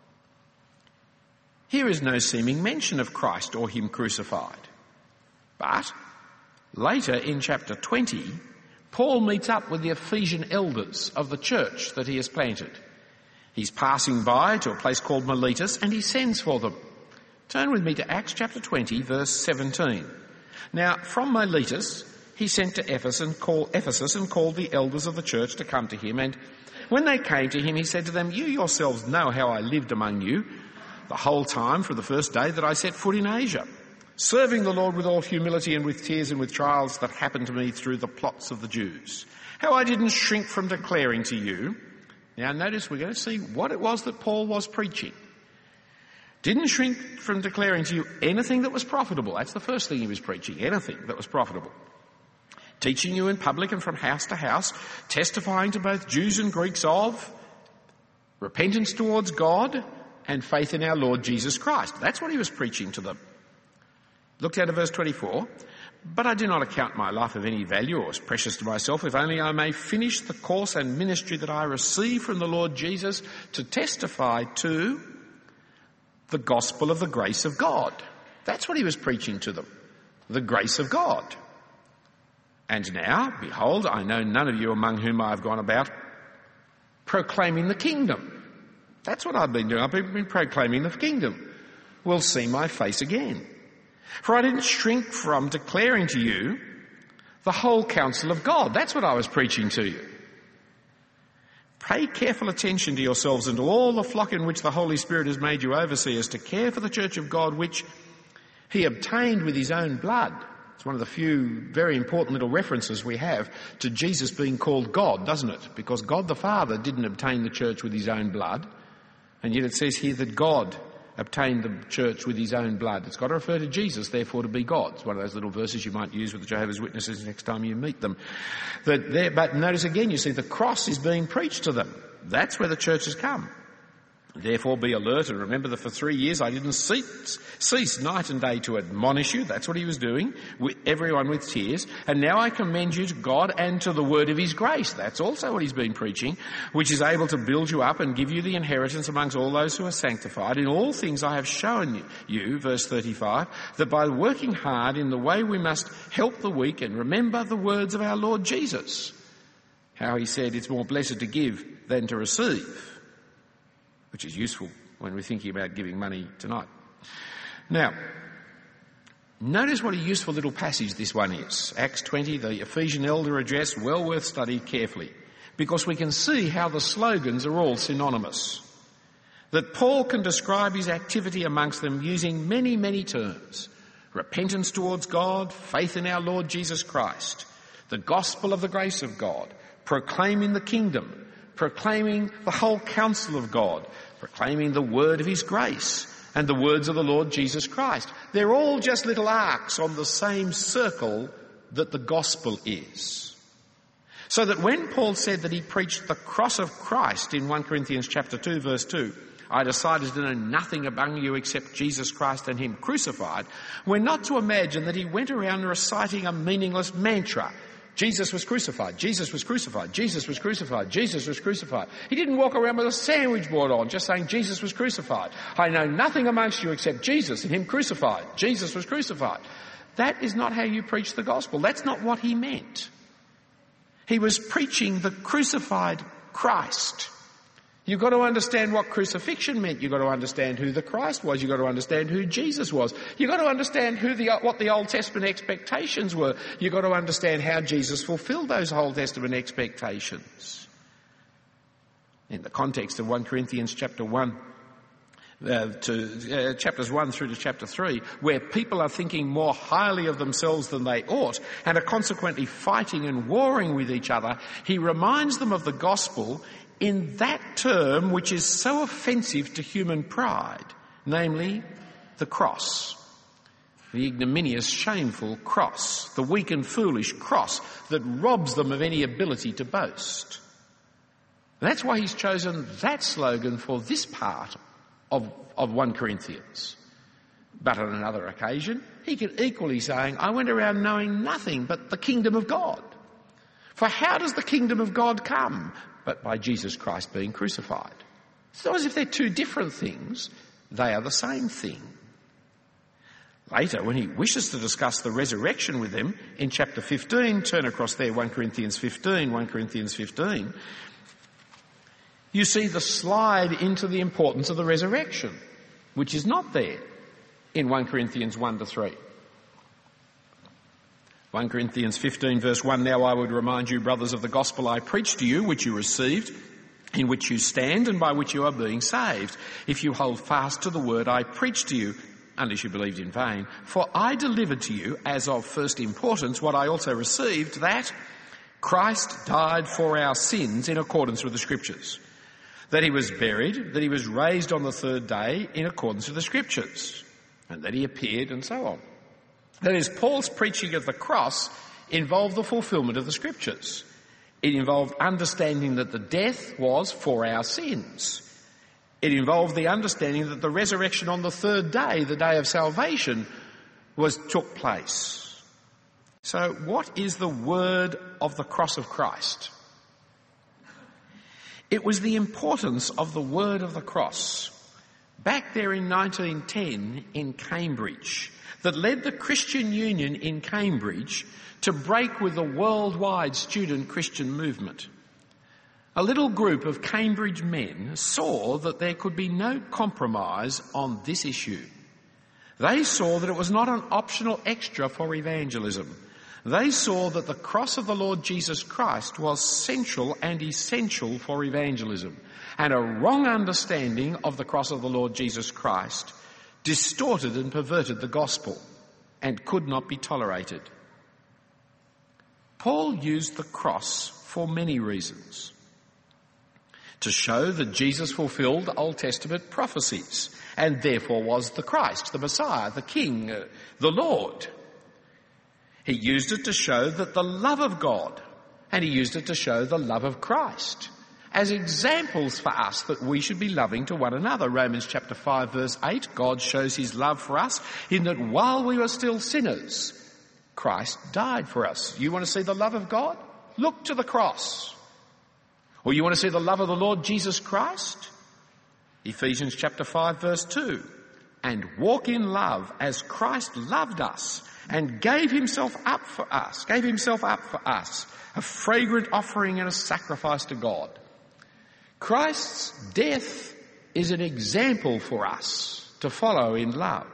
Here is no seeming mention of Christ or him crucified. But later in chapter 20, Paul meets up with the Ephesian elders of the church that he has planted. He's passing by to a place called Miletus and he sends for them. Turn with me to Acts chapter 20 verse 17. Now from Miletus he sent to Ephesus and called the elders of the church to come to him, and when they came to him he said to them, "You yourselves know how I lived among you the whole time from the first day that I set foot in Asia, serving the Lord with all humility and with tears and with trials that happened to me through the plots of the Jews. How I didn't shrink from declaring to you." Now notice we're going to see what it was that Paul was preaching. Didn't shrink from declaring to you anything that was profitable. That's the first thing he was preaching, anything that was profitable. Teaching you in public and from house to house, testifying to both Jews and Greeks of repentance towards God and faith in our Lord Jesus Christ. That's what he was preaching to them. Look down to verse 24. "But I do not account my life of any value or as precious to myself, if only I may finish the course and ministry that I received from the Lord Jesus to testify to the gospel of the grace of God." That's what he was preaching to them, the grace of God. "And now, behold, I know none of you among whom I have gone about proclaiming the kingdom." That's what I've been doing. I've been proclaiming the kingdom. "Will see my face again. For I didn't shrink from declaring to you the whole counsel of God." That's what I was preaching to you. "Pay careful attention to yourselves and to all the flock in which the Holy Spirit has made you overseers to care for the church of God, which he obtained with his own blood." It's one of the few very important little references we have to Jesus being called God, doesn't it? Because God the Father didn't obtain the church with his own blood, and yet it says here that God obtained the church with his own blood. It's got to refer to Jesus, therefore to be God. It's one of those little verses you might use with the Jehovah's Witnesses next time you meet them. But notice again, you see the cross is being preached to them. That's where the church has come. "Therefore be alert and remember that for 3 years I didn't cease night and day to admonish you." That's what he was doing, with everyone with tears. "And now I commend you to God and to the word of his grace." That's also what he's been preaching, "which is able to build you up and give you the inheritance amongst all those who are sanctified. In all things I have shown you," verse 35, "that by working hard in the way we must help the weak and remember the words of our Lord Jesus." How he said it's more blessed to give than to receive, which is useful when we're thinking about giving money tonight. Now, notice what a useful little passage this one is. Acts 20, the Ephesian elder address, well worth studying carefully, because we can see how the slogans are all synonymous. That Paul can describe his activity amongst them using many, many terms. Repentance towards God, faith in our Lord Jesus Christ, the gospel of the grace of God, proclaiming the kingdom, proclaiming the whole counsel of God, proclaiming the word of his grace and the words of the Lord Jesus Christ. They're all just little arcs on the same circle that the gospel is. So that when Paul said that he preached the cross of Christ in 1 Corinthians chapter 2 verse 2, I decided to know nothing among you except Jesus Christ and him crucified, we're not to imagine that he went around reciting a meaningless mantra. Jesus was crucified, Jesus was crucified, Jesus was crucified, Jesus was crucified. He didn't walk around with a sandwich board on just saying Jesus was crucified. I know nothing amongst you except Jesus and him crucified. Jesus was crucified. That is not how you preach the gospel. That's not what he meant. He was preaching the crucified Christ. You've got to understand what crucifixion meant. You've got to understand who the Christ was. You've got to understand who Jesus was. You've got to understand what the Old Testament expectations were. You've got to understand how Jesus fulfilled those Old Testament expectations. In the context of 1 Corinthians chapter 1, chapters 1 through to chapter 3, where people are thinking more highly of themselves than they ought and are consequently fighting and warring with each other, he reminds them of the gospel in that term which is so offensive to human pride, namely the cross. The ignominious, shameful cross, the weak and foolish cross that robs them of any ability to boast. And that's why he's chosen that slogan for this part of 1 Corinthians. But on another occasion, he could equally saying, I went around knowing nothing but the kingdom of God. For how does the kingdom of God come? But by Jesus Christ being crucified. It's not as if they're two different things. They are the same thing. Later, when he wishes to discuss the resurrection with them, in chapter 15, turn across there, 1 Corinthians 15, you see the slide into the importance of the resurrection, which is not there in 1 Corinthians 1 to 3. 1 Corinthians 15 verse 1, now I would remind you, brothers, of the gospel I preached to you, which you received, in which you stand and by which you are being saved, if you hold fast to the word I preached to you, unless you believed in vain. For I delivered to you, as of first importance, what I also received, that Christ died for our sins in accordance with the Scriptures, that he was buried, that he was raised on the third day in accordance with the Scriptures, and that he appeared, and so on. That is, Paul's preaching of the cross involved the fulfilment of the Scriptures. It involved understanding that the death was for our sins. It involved the understanding that the resurrection on the third day, the day of salvation, took place. So what is the word of the cross of Christ? It was the importance of the word of the cross back there in 1910 in Cambridge that led the Christian Union in Cambridge to break with the worldwide student Christian movement. A little group of Cambridge men saw that there could be no compromise on this issue. They saw that it was not an optional extra for evangelism. They saw that the cross of the Lord Jesus Christ was central and essential for evangelism, and a wrong understanding of the cross of the Lord Jesus Christ distorted and perverted the gospel and could not be tolerated. Paul used the cross for many reasons. To show that Jesus fulfilled Old Testament prophecies and therefore was the Christ, the Messiah, the King, the Lord. He used it to show that the love of God, and he used it to show the love of Christ as examples for us that we should be loving to one another. Romans chapter 5 verse 8, God shows his love for us in that while we were still sinners, Christ died for us. You want to see the love of God? Look to the cross. Or you want to see the love of the Lord Jesus Christ? Ephesians chapter 5 verse 2, and walk in love as Christ loved us and gave himself up for us, a fragrant offering and a sacrifice to God. Christ's death is an example for us to follow in love.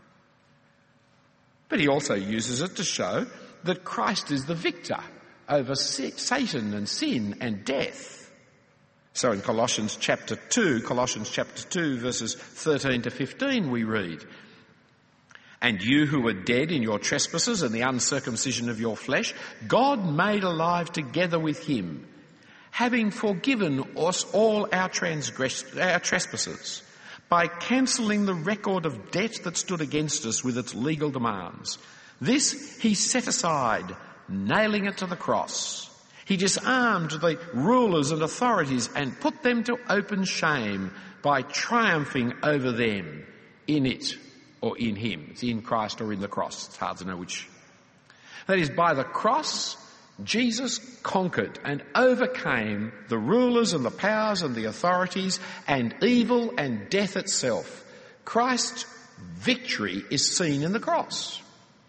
But he also uses it to show that Christ is the victor over Satan and sin and death. So in Colossians chapter 2 verses 13 to 15 we read, and you who were dead in your trespasses and the uncircumcision of your flesh, God made alive together with him, having forgiven us all our trespasses, by cancelling the record of debt that stood against us with its legal demands. This he set aside, nailing it to the cross. He disarmed the rulers and authorities and put them to open shame by triumphing over them in it or in him. It's in Christ or in the cross. It's hard to know which. That is, by the cross, Jesus conquered and overcame the rulers and the powers and the authorities and evil and death itself. Christ's victory is seen in the cross.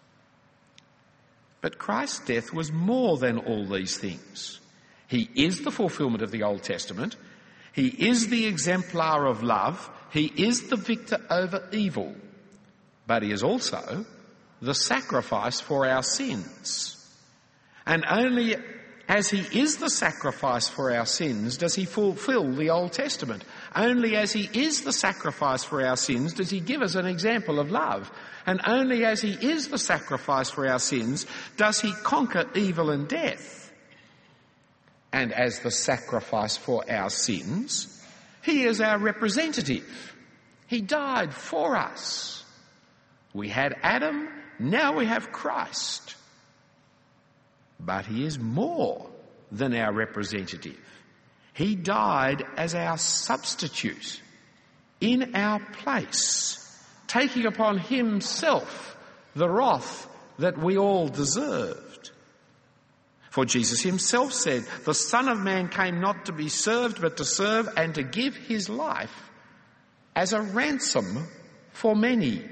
But Christ's death was more than all these things. He is the fulfilment of the Old Testament. He is the exemplar of love. He is the victor over evil. But he is also the sacrifice for our sins. And only as he is the sacrifice for our sins does he fulfill the Old Testament. Only as he is the sacrifice for our sins does he give us an example of love. And only as he is the sacrifice for our sins does he conquer evil and death. And as the sacrifice for our sins, he is our representative. He died for us. We had Adam, now we have Christ. But he is more than our representative. He died as our substitute in our place, taking upon himself the wrath that we all deserved. For Jesus himself said, "The Son of Man came not to be served, but to serve and to give his life as a ransom for many."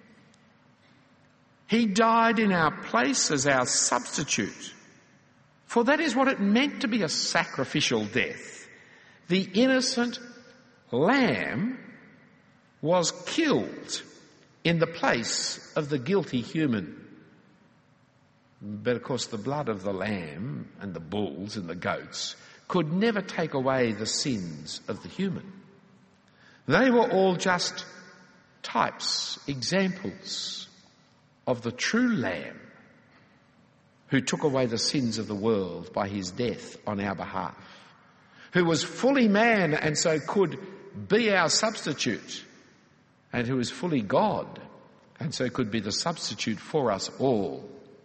He died in our place as our substitute. For that is what it meant to be a sacrificial death. The innocent lamb was killed in the place of the guilty human. But of course the blood of the lamb and the bulls and the goats could never take away the sins of the human. They were all just types, examples of the true Lamb who took away the sins of the world by his death on our behalf, who was fully man and so could be our substitute, and who was fully God and so could be the substitute for us all.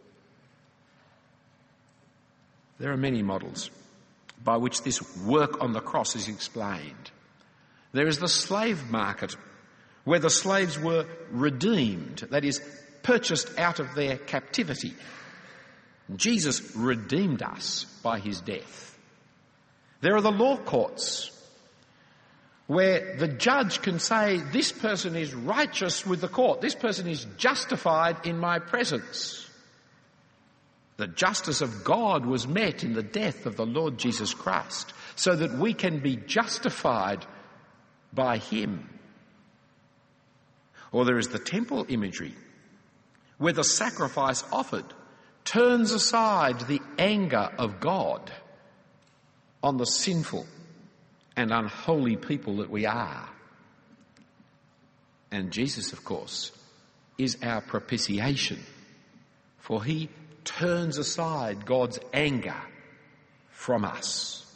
There are many models by which this work on the cross is explained. There is the slave market, where the slaves were redeemed, that is, purchased out of their captivity. Jesus redeemed us by his death. There are the law courts, where the judge can say, this person is righteous with the court, this person is justified in my presence. The justice of God was met in the death of the Lord Jesus Christ, so that we can be justified by him. Or there is the temple imagery, where the sacrifice offered turns aside the anger of God on the sinful and unholy people that we are. And Jesus, of course, is our propitiation, for he turns aside God's anger from us.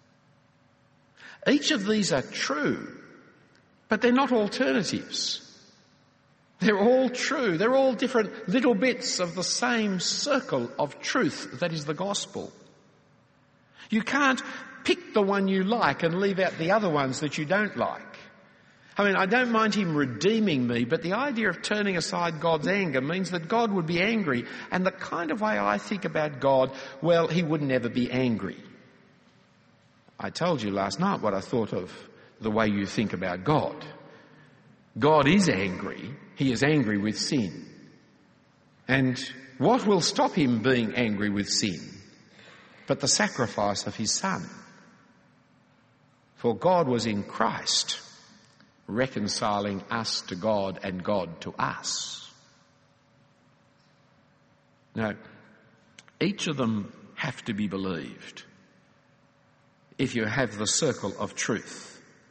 Each of these are true, but they're not alternatives. They're all true. They're all different little bits of the same circle of truth that is the gospel. You can't pick the one you like and leave out the other ones that you don't like. I mean, I don't mind him redeeming me, but the idea of turning aside God's anger means that God would be angry. And the kind of way I think about God, well, he would never be angry. I told you last night what I thought of the way you think about God. God is angry. He is angry with sin. And what will stop him being angry with sin but the sacrifice of his Son? For God was in Christ, reconciling us to God and God to us. Now, each of them have to be believed if you have the circle of truth.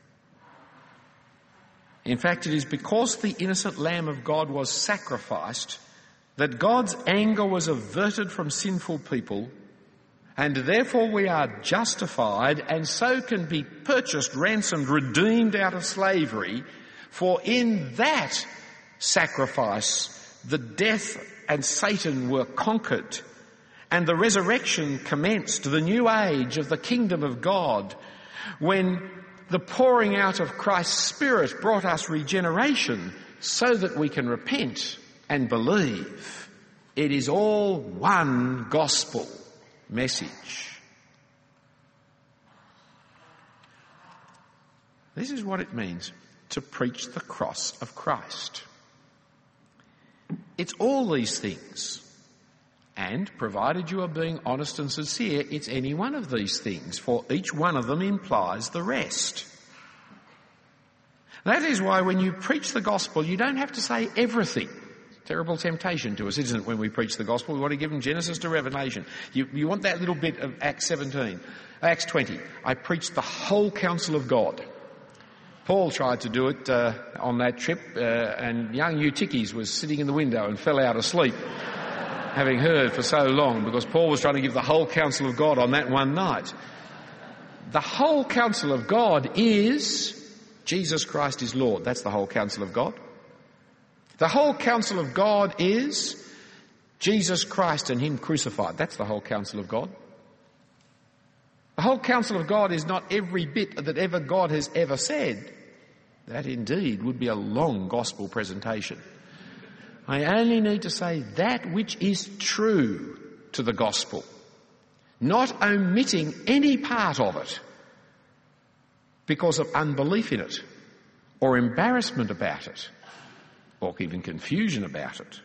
In fact, it is because the innocent Lamb of God was sacrificed that God's anger was averted from sinful people, and therefore we are justified and so can be purchased, ransomed, redeemed out of slavery. For in that sacrifice, the death and Satan were conquered, and the resurrection commenced, the new age of the kingdom of God, when The pouring out of Christ's Spirit brought us regeneration so that we can repent and believe. It is all one gospel message. This is what it means to preach the cross of Christ. It's all these things. And, provided you are being honest and sincere, it's any one of these things, for each one of them implies the rest. That is why when you preach the gospel, you don't have to say everything. Terrible temptation to us, isn't it, when we preach the gospel? We want to give them Genesis to Revelation. You want that little bit of Acts 20. I preached the whole counsel of God. Paul tried to do it on that trip, and young Eutychus was sitting in the window and fell out asleep, having heard for so long, because Paul was trying to give the whole counsel of God on that one night. The whole counsel of God is Jesus Christ is Lord. That's the whole counsel of God. The whole counsel of God is Jesus Christ and Him crucified. That's the whole counsel of God. The whole counsel of God is not every bit that ever God has ever said. That indeed would be a long gospel presentation. I only need to say that which is true to the gospel, not omitting any part of it because of unbelief in it, or embarrassment about it, or even confusion about it.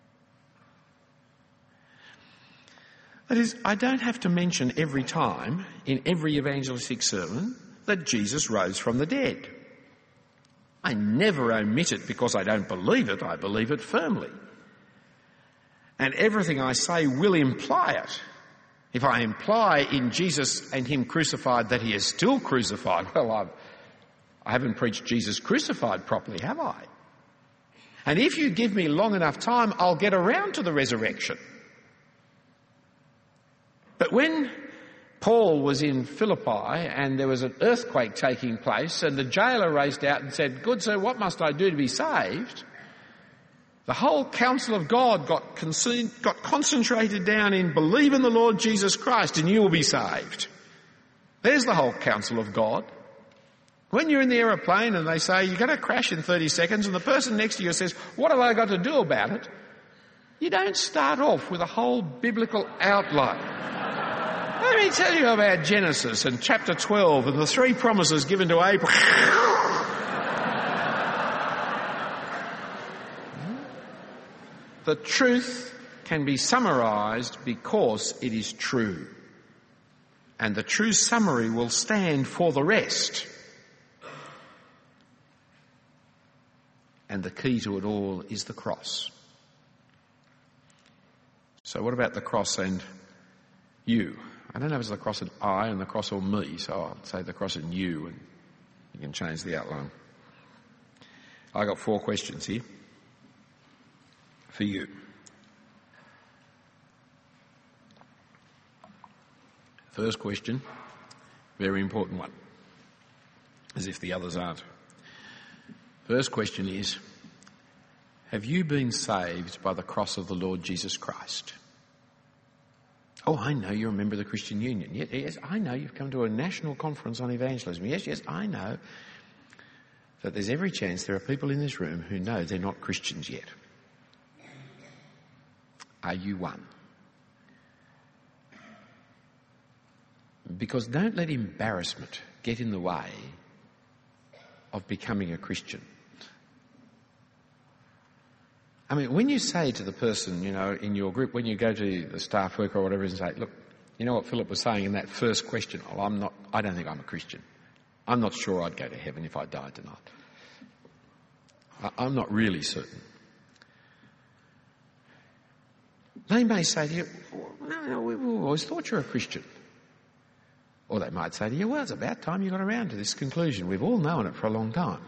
That is, I don't have to mention every time in every evangelistic sermon that Jesus rose from the dead. I never omit it because I don't believe it. I believe it firmly. And everything I say will imply it. If I imply in Jesus and Him crucified that He is still crucified, well, I haven't preached Jesus crucified properly, have I? And if you give me long enough time, I'll get around to the resurrection. But when Paul was in Philippi and there was an earthquake taking place and the jailer raced out and said, "Good sir, what must I do to be saved?" The whole counsel of God got concentrated down in believe in the Lord Jesus Christ and you will be saved. There's the whole counsel of God. When you're in the aeroplane and they say you're going to crash in 30 seconds and the person next to you says, "What have I got to do about it?" You don't start off with a whole biblical outline. Let me tell you about Genesis and chapter 12 and the 3 promises given to Abraham. The truth can be summarised because it is true. And the true summary will stand for the rest. And the key to it all is the cross. So what about the cross and you? I don't know if it's the cross and I and the cross or me, so I'll say the cross and you, and you can change the outline. I got 4 questions here for you. First question, very important one, as if the others aren't. First question is, have you been saved by the cross of the Lord Jesus Christ? Oh, I know you're a member of the Christian Union. Yes, I know you've come to a national conference on evangelism. Yes, I know that there's every chance there are people in this room who know they're not Christians yet. Are you one? Because don't let embarrassment get in the way of becoming a Christian. I mean, when you say to the person, in your group, when you go to the staff worker or whatever and say, "Look, you know what Philip was saying in that first question? Oh, I don't think I'm a Christian. I'm not sure I'd go to heaven if I died tonight. I'm not really certain." They may say to you, "No, we've always thought you're a Christian." Or they might say to you, "Well, it's about time you got around to this conclusion. We've all known it for a long time."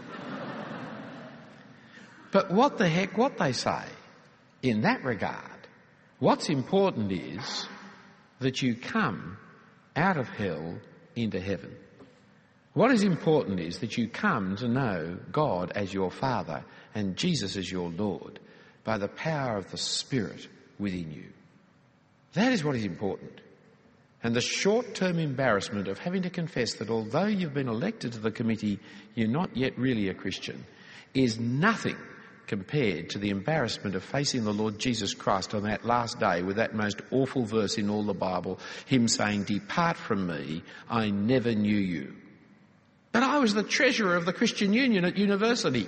But what the heck, what they say in that regard, what's important is that you come out of hell into heaven. What is important is that you come to know God as your Father and Jesus as your Lord by the power of the Spirit within you. That is what is important. and the short-term embarrassment of having to confess that although you've been elected to the committee, you're not yet really a Christian, is nothing compared to the embarrassment of facing the Lord Jesus Christ on that last day with that most awful verse in all the Bible, him saying, "Depart from me, I never knew you." But I was the treasurer of the Christian Union at university.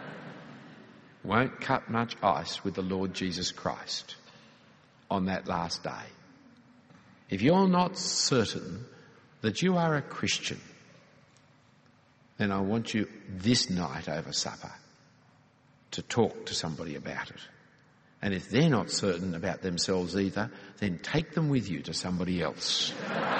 Won't cut much ice with the Lord Jesus Christ on that last day. If you're not certain that you are a Christian, then I want you this night over supper to talk to somebody about it. And if they're not certain about themselves either, then take them with you to somebody else.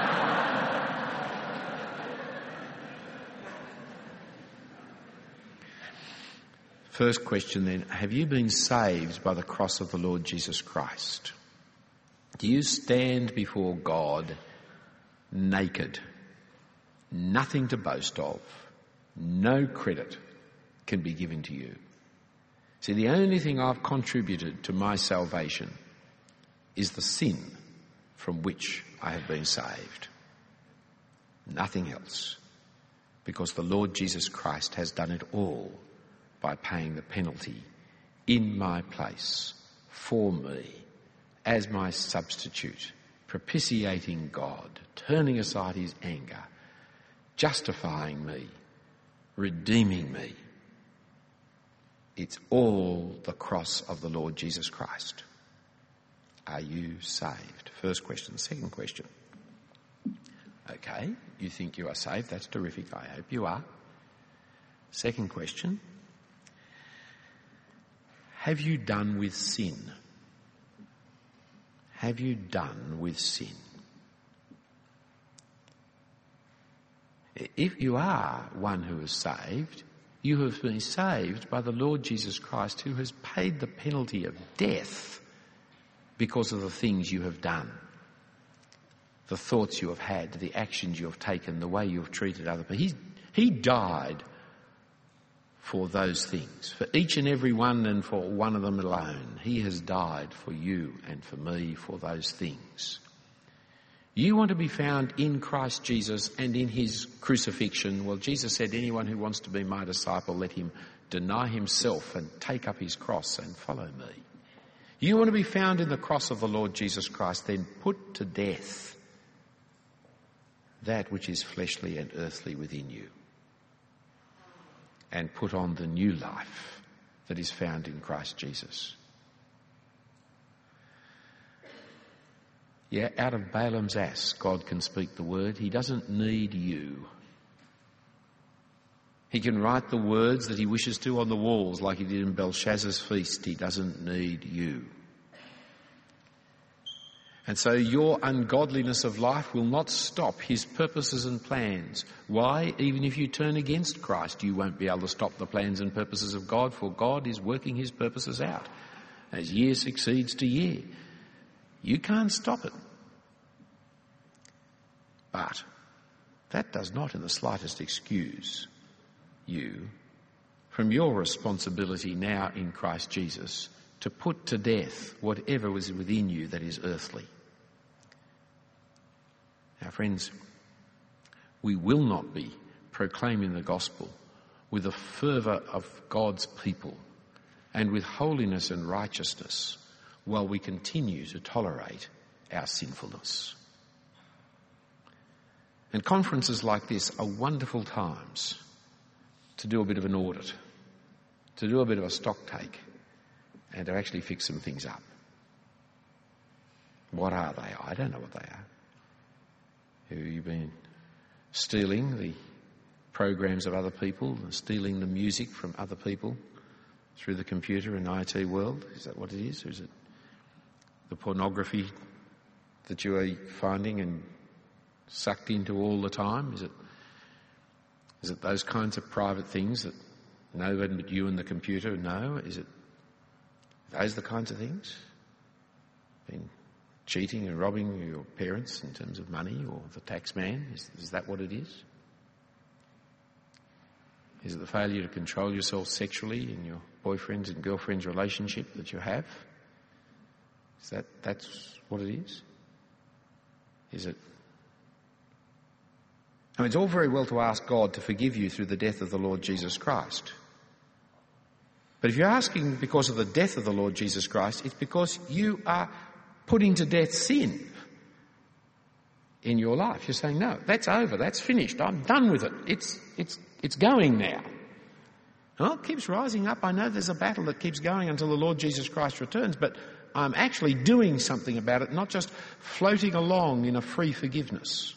First question then, have you been saved by the cross of the Lord Jesus Christ? Do you stand before God naked, nothing to boast of, no credit can be given to you? See, the only thing I've contributed to my salvation is the sin from which I have been saved. Nothing else. Because the Lord Jesus Christ has done it all by paying the penalty in my place, for me, as my substitute, propitiating God, turning aside his anger, justifying me, redeeming me. It's all the cross of the Lord Jesus Christ. Are you saved? First question. Second question. Okay, you think you are saved. That's terrific. I hope you are. Second question. Have you done with sin? Have you done with sin? If you are one who is saved, you have been saved by the Lord Jesus Christ, who has paid the penalty of death because of the things you have done, the thoughts you have had, the actions you have taken, the way you have treated other people. He died for those things, for each and every one and for one of them alone. He has died for you and for me for those things. You want to be found in Christ Jesus and in his crucifixion. Well, Jesus said, anyone who wants to be my disciple, let him deny himself and take up his cross and follow me. You want to be found in the cross of the Lord Jesus Christ, then put to death that which is fleshly and earthly within you, and put on the new life that is found in Christ Jesus. Yeah, out of Balaam's ass, God can speak the word. He doesn't need you. He can write the words that he wishes to on the walls like he did in Belshazzar's feast. He doesn't need you. And so your ungodliness of life will not stop his purposes and plans. Why? Even if you turn against Christ, you won't be able to stop the plans and purposes of God, for God is working his purposes out as year succeeds to year. You can't stop it. But that does not in the slightest excuse you from your responsibility now in Christ Jesus to put to death whatever was within you that is earthly. Now, friends, we will not be proclaiming the gospel with the fervour of God's people and with holiness and righteousness while we continue to tolerate our sinfulness. And conferences like this are wonderful times to do a bit of an audit, to do a bit of a stock take, and to actually fix some things up. What are they? I don't know what they are. Have you been stealing the programs of other people, stealing the music from other people through the computer and IT world? Is that what it is? Or is it the pornography that you are finding and sucked into all the time? Is it those kinds of private things that no one but you and the computer know? Is it those the kinds of things? Been cheating and robbing your parents in terms of money, or the tax man? Is that what it is? Is it the failure to control yourself sexually in your boyfriend's and girlfriend's relationship that you have? That's what it is? is it? I mean, it's all very well to ask God to forgive you through the death of the Lord Jesus Christ. But if you're asking because of the death of the Lord Jesus Christ, it's because you are putting to death sin in your life. You're saying, no, that's over, that's finished, I'm done with it. It's going now. Well, it keeps rising up. I know there's a battle that keeps going until the Lord Jesus Christ returns, but I'm actually doing something about it, not just floating along in a free forgiveness.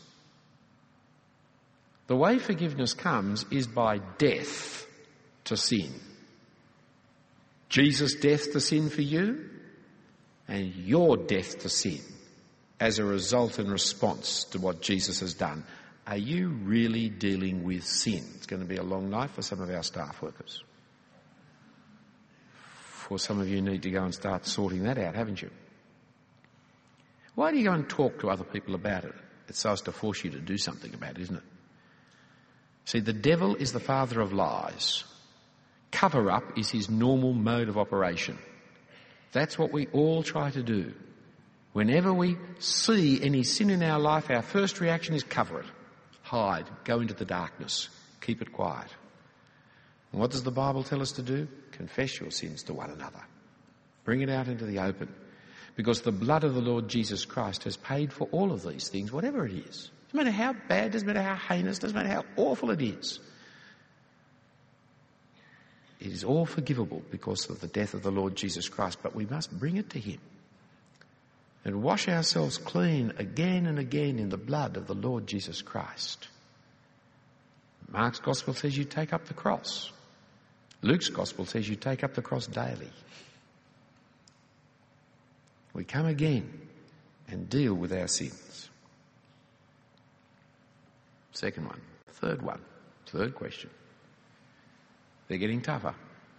The way forgiveness comes is by death to sin. Jesus' death to sin for you, and your death to sin as a result and response to what Jesus has done. Are you really dealing with sin? It's going to be a long night for some of our staff workers. For some of you need to go and start sorting that out, haven't you? Why do you go and talk to other people about it? It's so as to force you to do something about it, isn't it? See, the devil is the father of lies. Cover-up is his normal mode of operation. That's what we all try to do. Whenever we see any sin in our life, our first reaction is cover it, hide, go into the darkness, keep it quiet. And what does the Bible tell us to do? Confess your sins to one another. Bring it out into the open. Because the blood of the Lord Jesus Christ has paid for all of these things, whatever it is. Doesn't matter how bad, doesn't matter how heinous, doesn't matter how awful it is. It is all forgivable because of the death of the Lord Jesus Christ, but we must bring it to him and wash ourselves clean again and again in the blood of the Lord Jesus Christ. Mark's Gospel says you take up the cross. Luke's Gospel says you take up the cross daily. We come again and deal with our sins. Second one. Third question. They're getting tougher.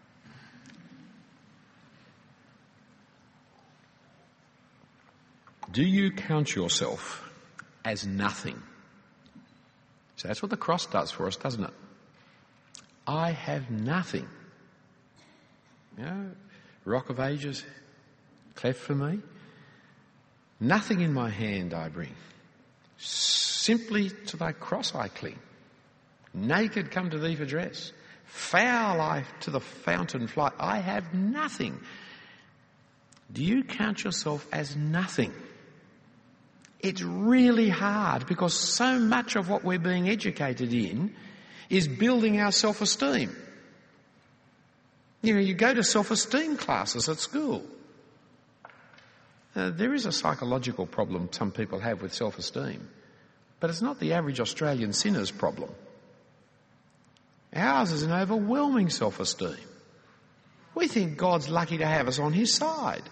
Do you count yourself as nothing? So that's what the cross does for us, doesn't it? I have nothing. You know, Rock of Ages, cleft for me. Nothing in my hand I bring. Simply to thy cross I cling. Naked come to thee for dress. Foul I to the fountain fly. I have nothing. Do you count yourself as nothing? It's really hard because so much of what we're being educated in is building our self-esteem. You know, you go to self-esteem classes at school. There is a psychological problem some people have with self-esteem, but it's not the average Australian sinner's problem. Ours is an overwhelming self-esteem. We think God's lucky to have us on his side.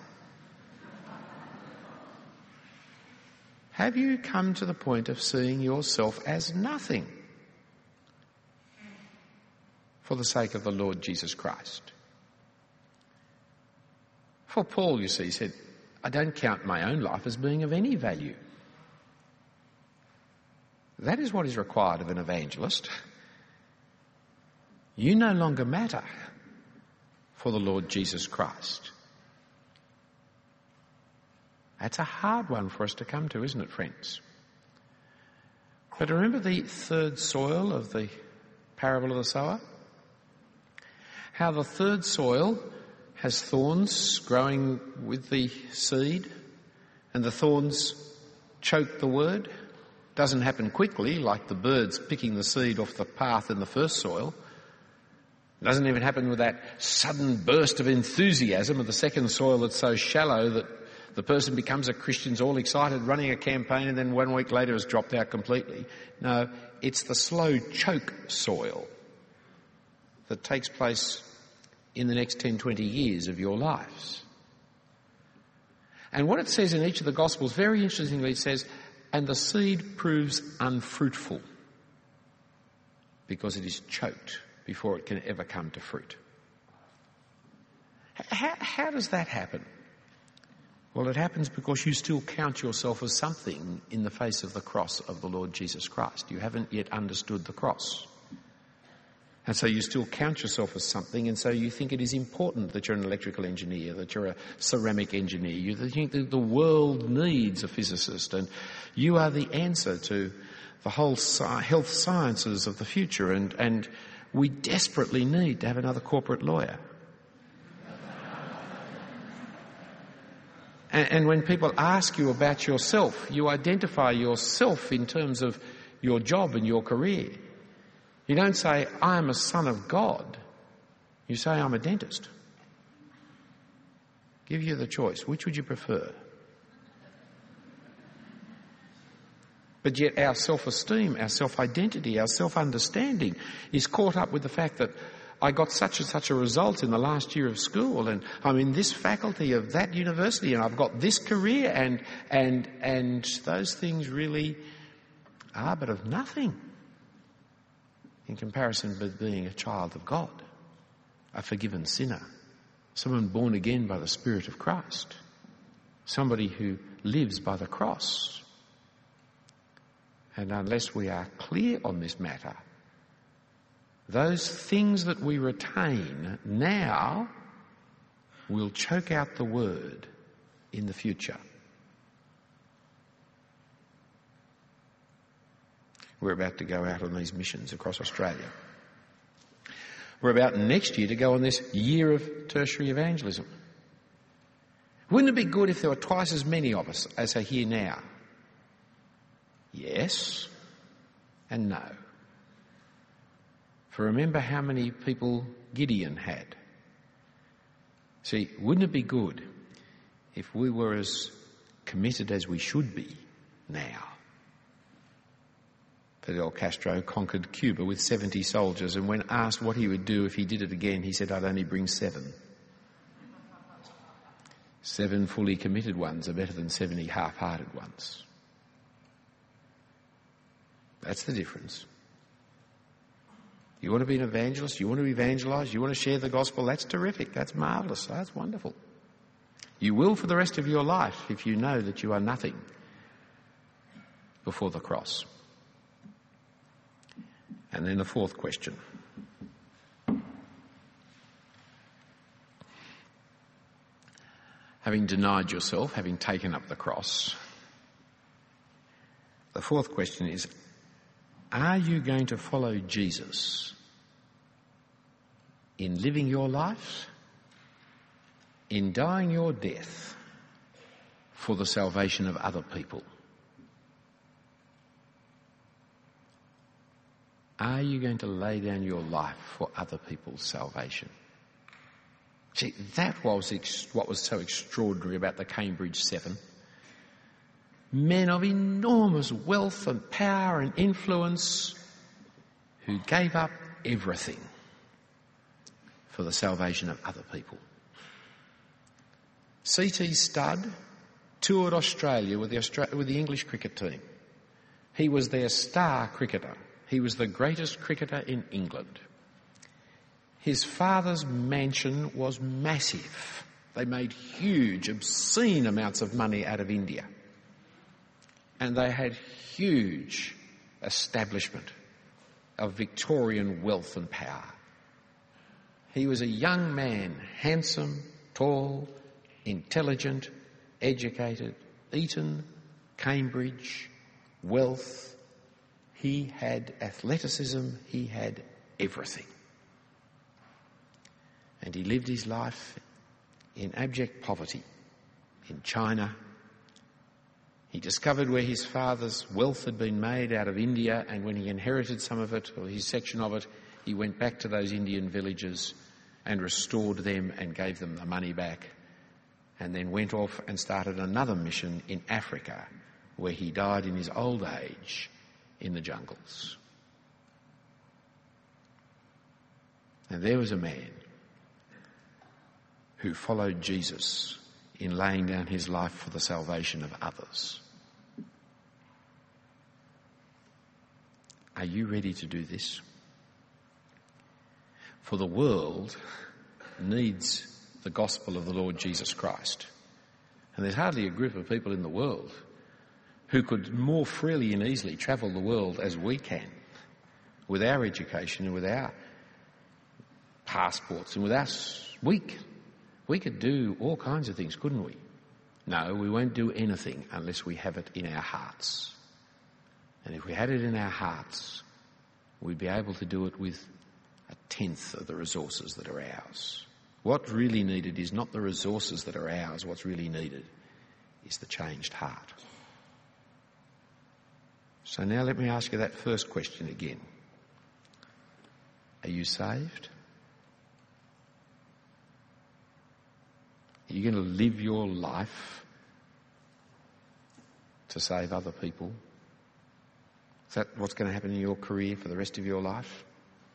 Have you come to the point of seeing yourself as nothing for the sake of the Lord Jesus Christ? For Paul, you see, said, I don't count my own life as being of any value. That is what is required of an evangelist. You no longer matter for the Lord Jesus Christ. That's a hard one for us to come to, isn't it, friends? But remember the third soil of the parable of the sower? How the third soil has thorns growing with the seed, and the thorns choke the word. Doesn't happen quickly, like the birds picking the seed off the path in the first soil. It doesn't even happen with that sudden burst of enthusiasm of the second soil that's so shallow that the person becomes a Christian's all excited, running a campaign, and then 1 week later has dropped out completely. No, it's the slow choke soil that takes place in the next 10, 20 years of your lives. And what it says in each of the Gospels, very interestingly, it says, and the seed proves unfruitful because it is choked before it can ever come to fruit. How does that happen? Well, it happens because you still count yourself as something in the face of the cross of the Lord Jesus Christ. You haven't yet understood the cross. And so you still count yourself as something, and so you think it is important that you're an electrical engineer, that you're a ceramic engineer. You think that the world needs a physicist, and you are the answer to the whole health sciences of the future, and we desperately need to have another corporate lawyer. And when people ask you about yourself, you identify yourself in terms of your job and your career. You don't say, I am a son of God. You say, I'm a dentist. Give you the choice. Which would you prefer? But yet our self-esteem, our self-identity, our self-understanding is caught up with the fact that I got such and such a result in the last year of school, and I'm in this faculty of that university, and I've got this career, and those things really are but of nothing in comparison with being a child of God, a forgiven sinner, someone born again by the Spirit of Christ, somebody who lives by the cross. And unless we are clear on this matter, those things that we retain now will choke out the word in the future. We're about to go out on these missions across Australia. We're about next year to go on this year of tertiary evangelism. Wouldn't it be good if there were twice as many of us as are here now? Yes and no. For remember how many people Gideon had. See, wouldn't it be good if we were as committed as we should be now? Fidel Castro conquered Cuba with 70 soldiers, and when asked what he would do if he did it again, he said, I'd only bring 7. 7 fully committed ones are better than 70 half-hearted ones. That's the difference. You want to be an evangelist? You want to evangelise? You want to share the gospel? That's terrific. That's marvellous. That's wonderful. You will for the rest of your life if you know that you are nothing before the cross. And then the fourth question. Having denied yourself, having taken up the cross, the fourth question is, are you going to follow Jesus in living your life, in dying your death for the salvation of other people? Are you going to lay down your life for other people's salvation? See, that was what was so extraordinary about the Cambridge 7. Men of enormous wealth and power and influence who gave up everything for the salvation of other people. C.T. Studd toured Australia with the English cricket team. He was their star cricketer. He was the greatest cricketer in England. His father's mansion was massive. They made huge, obscene amounts of money out of India. And they had huge establishment of Victorian wealth and power. He was a young man, handsome, tall, intelligent, educated, Eton, Cambridge, wealth. He had athleticism, he had everything. And he lived his life in abject poverty in China. He discovered where his father's wealth had been made out of India, and when he inherited some of it, or his section of it, he went back to those Indian villages and restored them and gave them the money back, and then went off and started another mission in Africa, where he died in his old age in the jungles. And there was a man who followed Jesus in laying down his life for the salvation of others. Are you ready to do this? For the world needs the gospel of the Lord Jesus Christ. And there's hardly a group of people in the world who could more freely and easily travel the world as we can, with our education and with our passports, and with us, we could do all kinds of things, couldn't we? No, we won't do anything unless we have it in our hearts. And if we had it in our hearts, we'd be able to do it with 1/10 of the resources that are ours. What's really needed is not the resources that are ours. What's really needed is the changed heart. So now let me ask you that first question again. Are you saved? Are you going to live your life to save other people? Is that what's going to happen in your career for the rest of your life?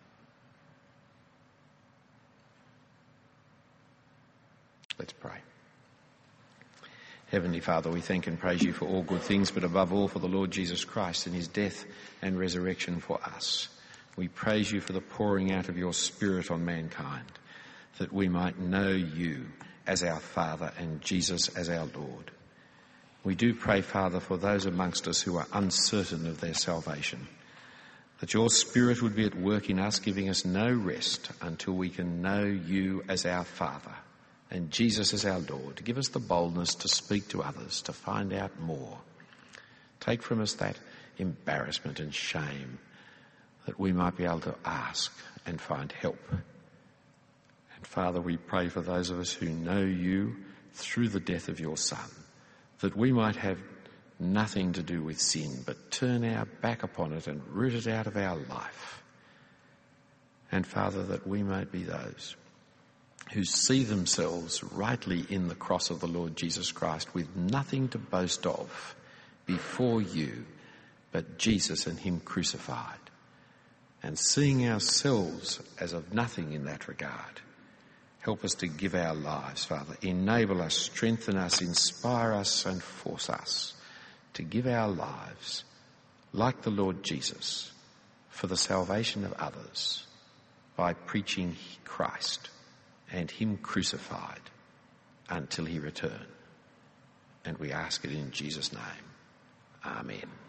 Let's pray. Heavenly Father, we thank and praise you for all good things, but above all for the Lord Jesus Christ and his death and resurrection for us. We praise you for the pouring out of your Spirit on mankind, that we might know you as our Father and Jesus as our Lord. We do pray, Father, for those amongst us who are uncertain of their salvation, that your Spirit would be at work in us, giving us no rest until we can know you as our Father and Jesus as our Lord. Give us the boldness to speak to others, to find out more. Take from us that embarrassment and shame, that we might be able to ask and find help. And Father, we pray for those of us who know you through the death of your Son, that we might have nothing to do with sin, but turn our back upon it and root it out of our life. And Father, that we might be those who see themselves rightly in the cross of the Lord Jesus Christ, with nothing to boast of before you but Jesus and him crucified, and seeing ourselves as of nothing in that regard. Help us to give our lives, Father. Enable us, strengthen us, inspire us and force us to give our lives, like the Lord Jesus, for the salvation of others by preaching Christ and him crucified until he return. And we ask it in Jesus' name. Amen.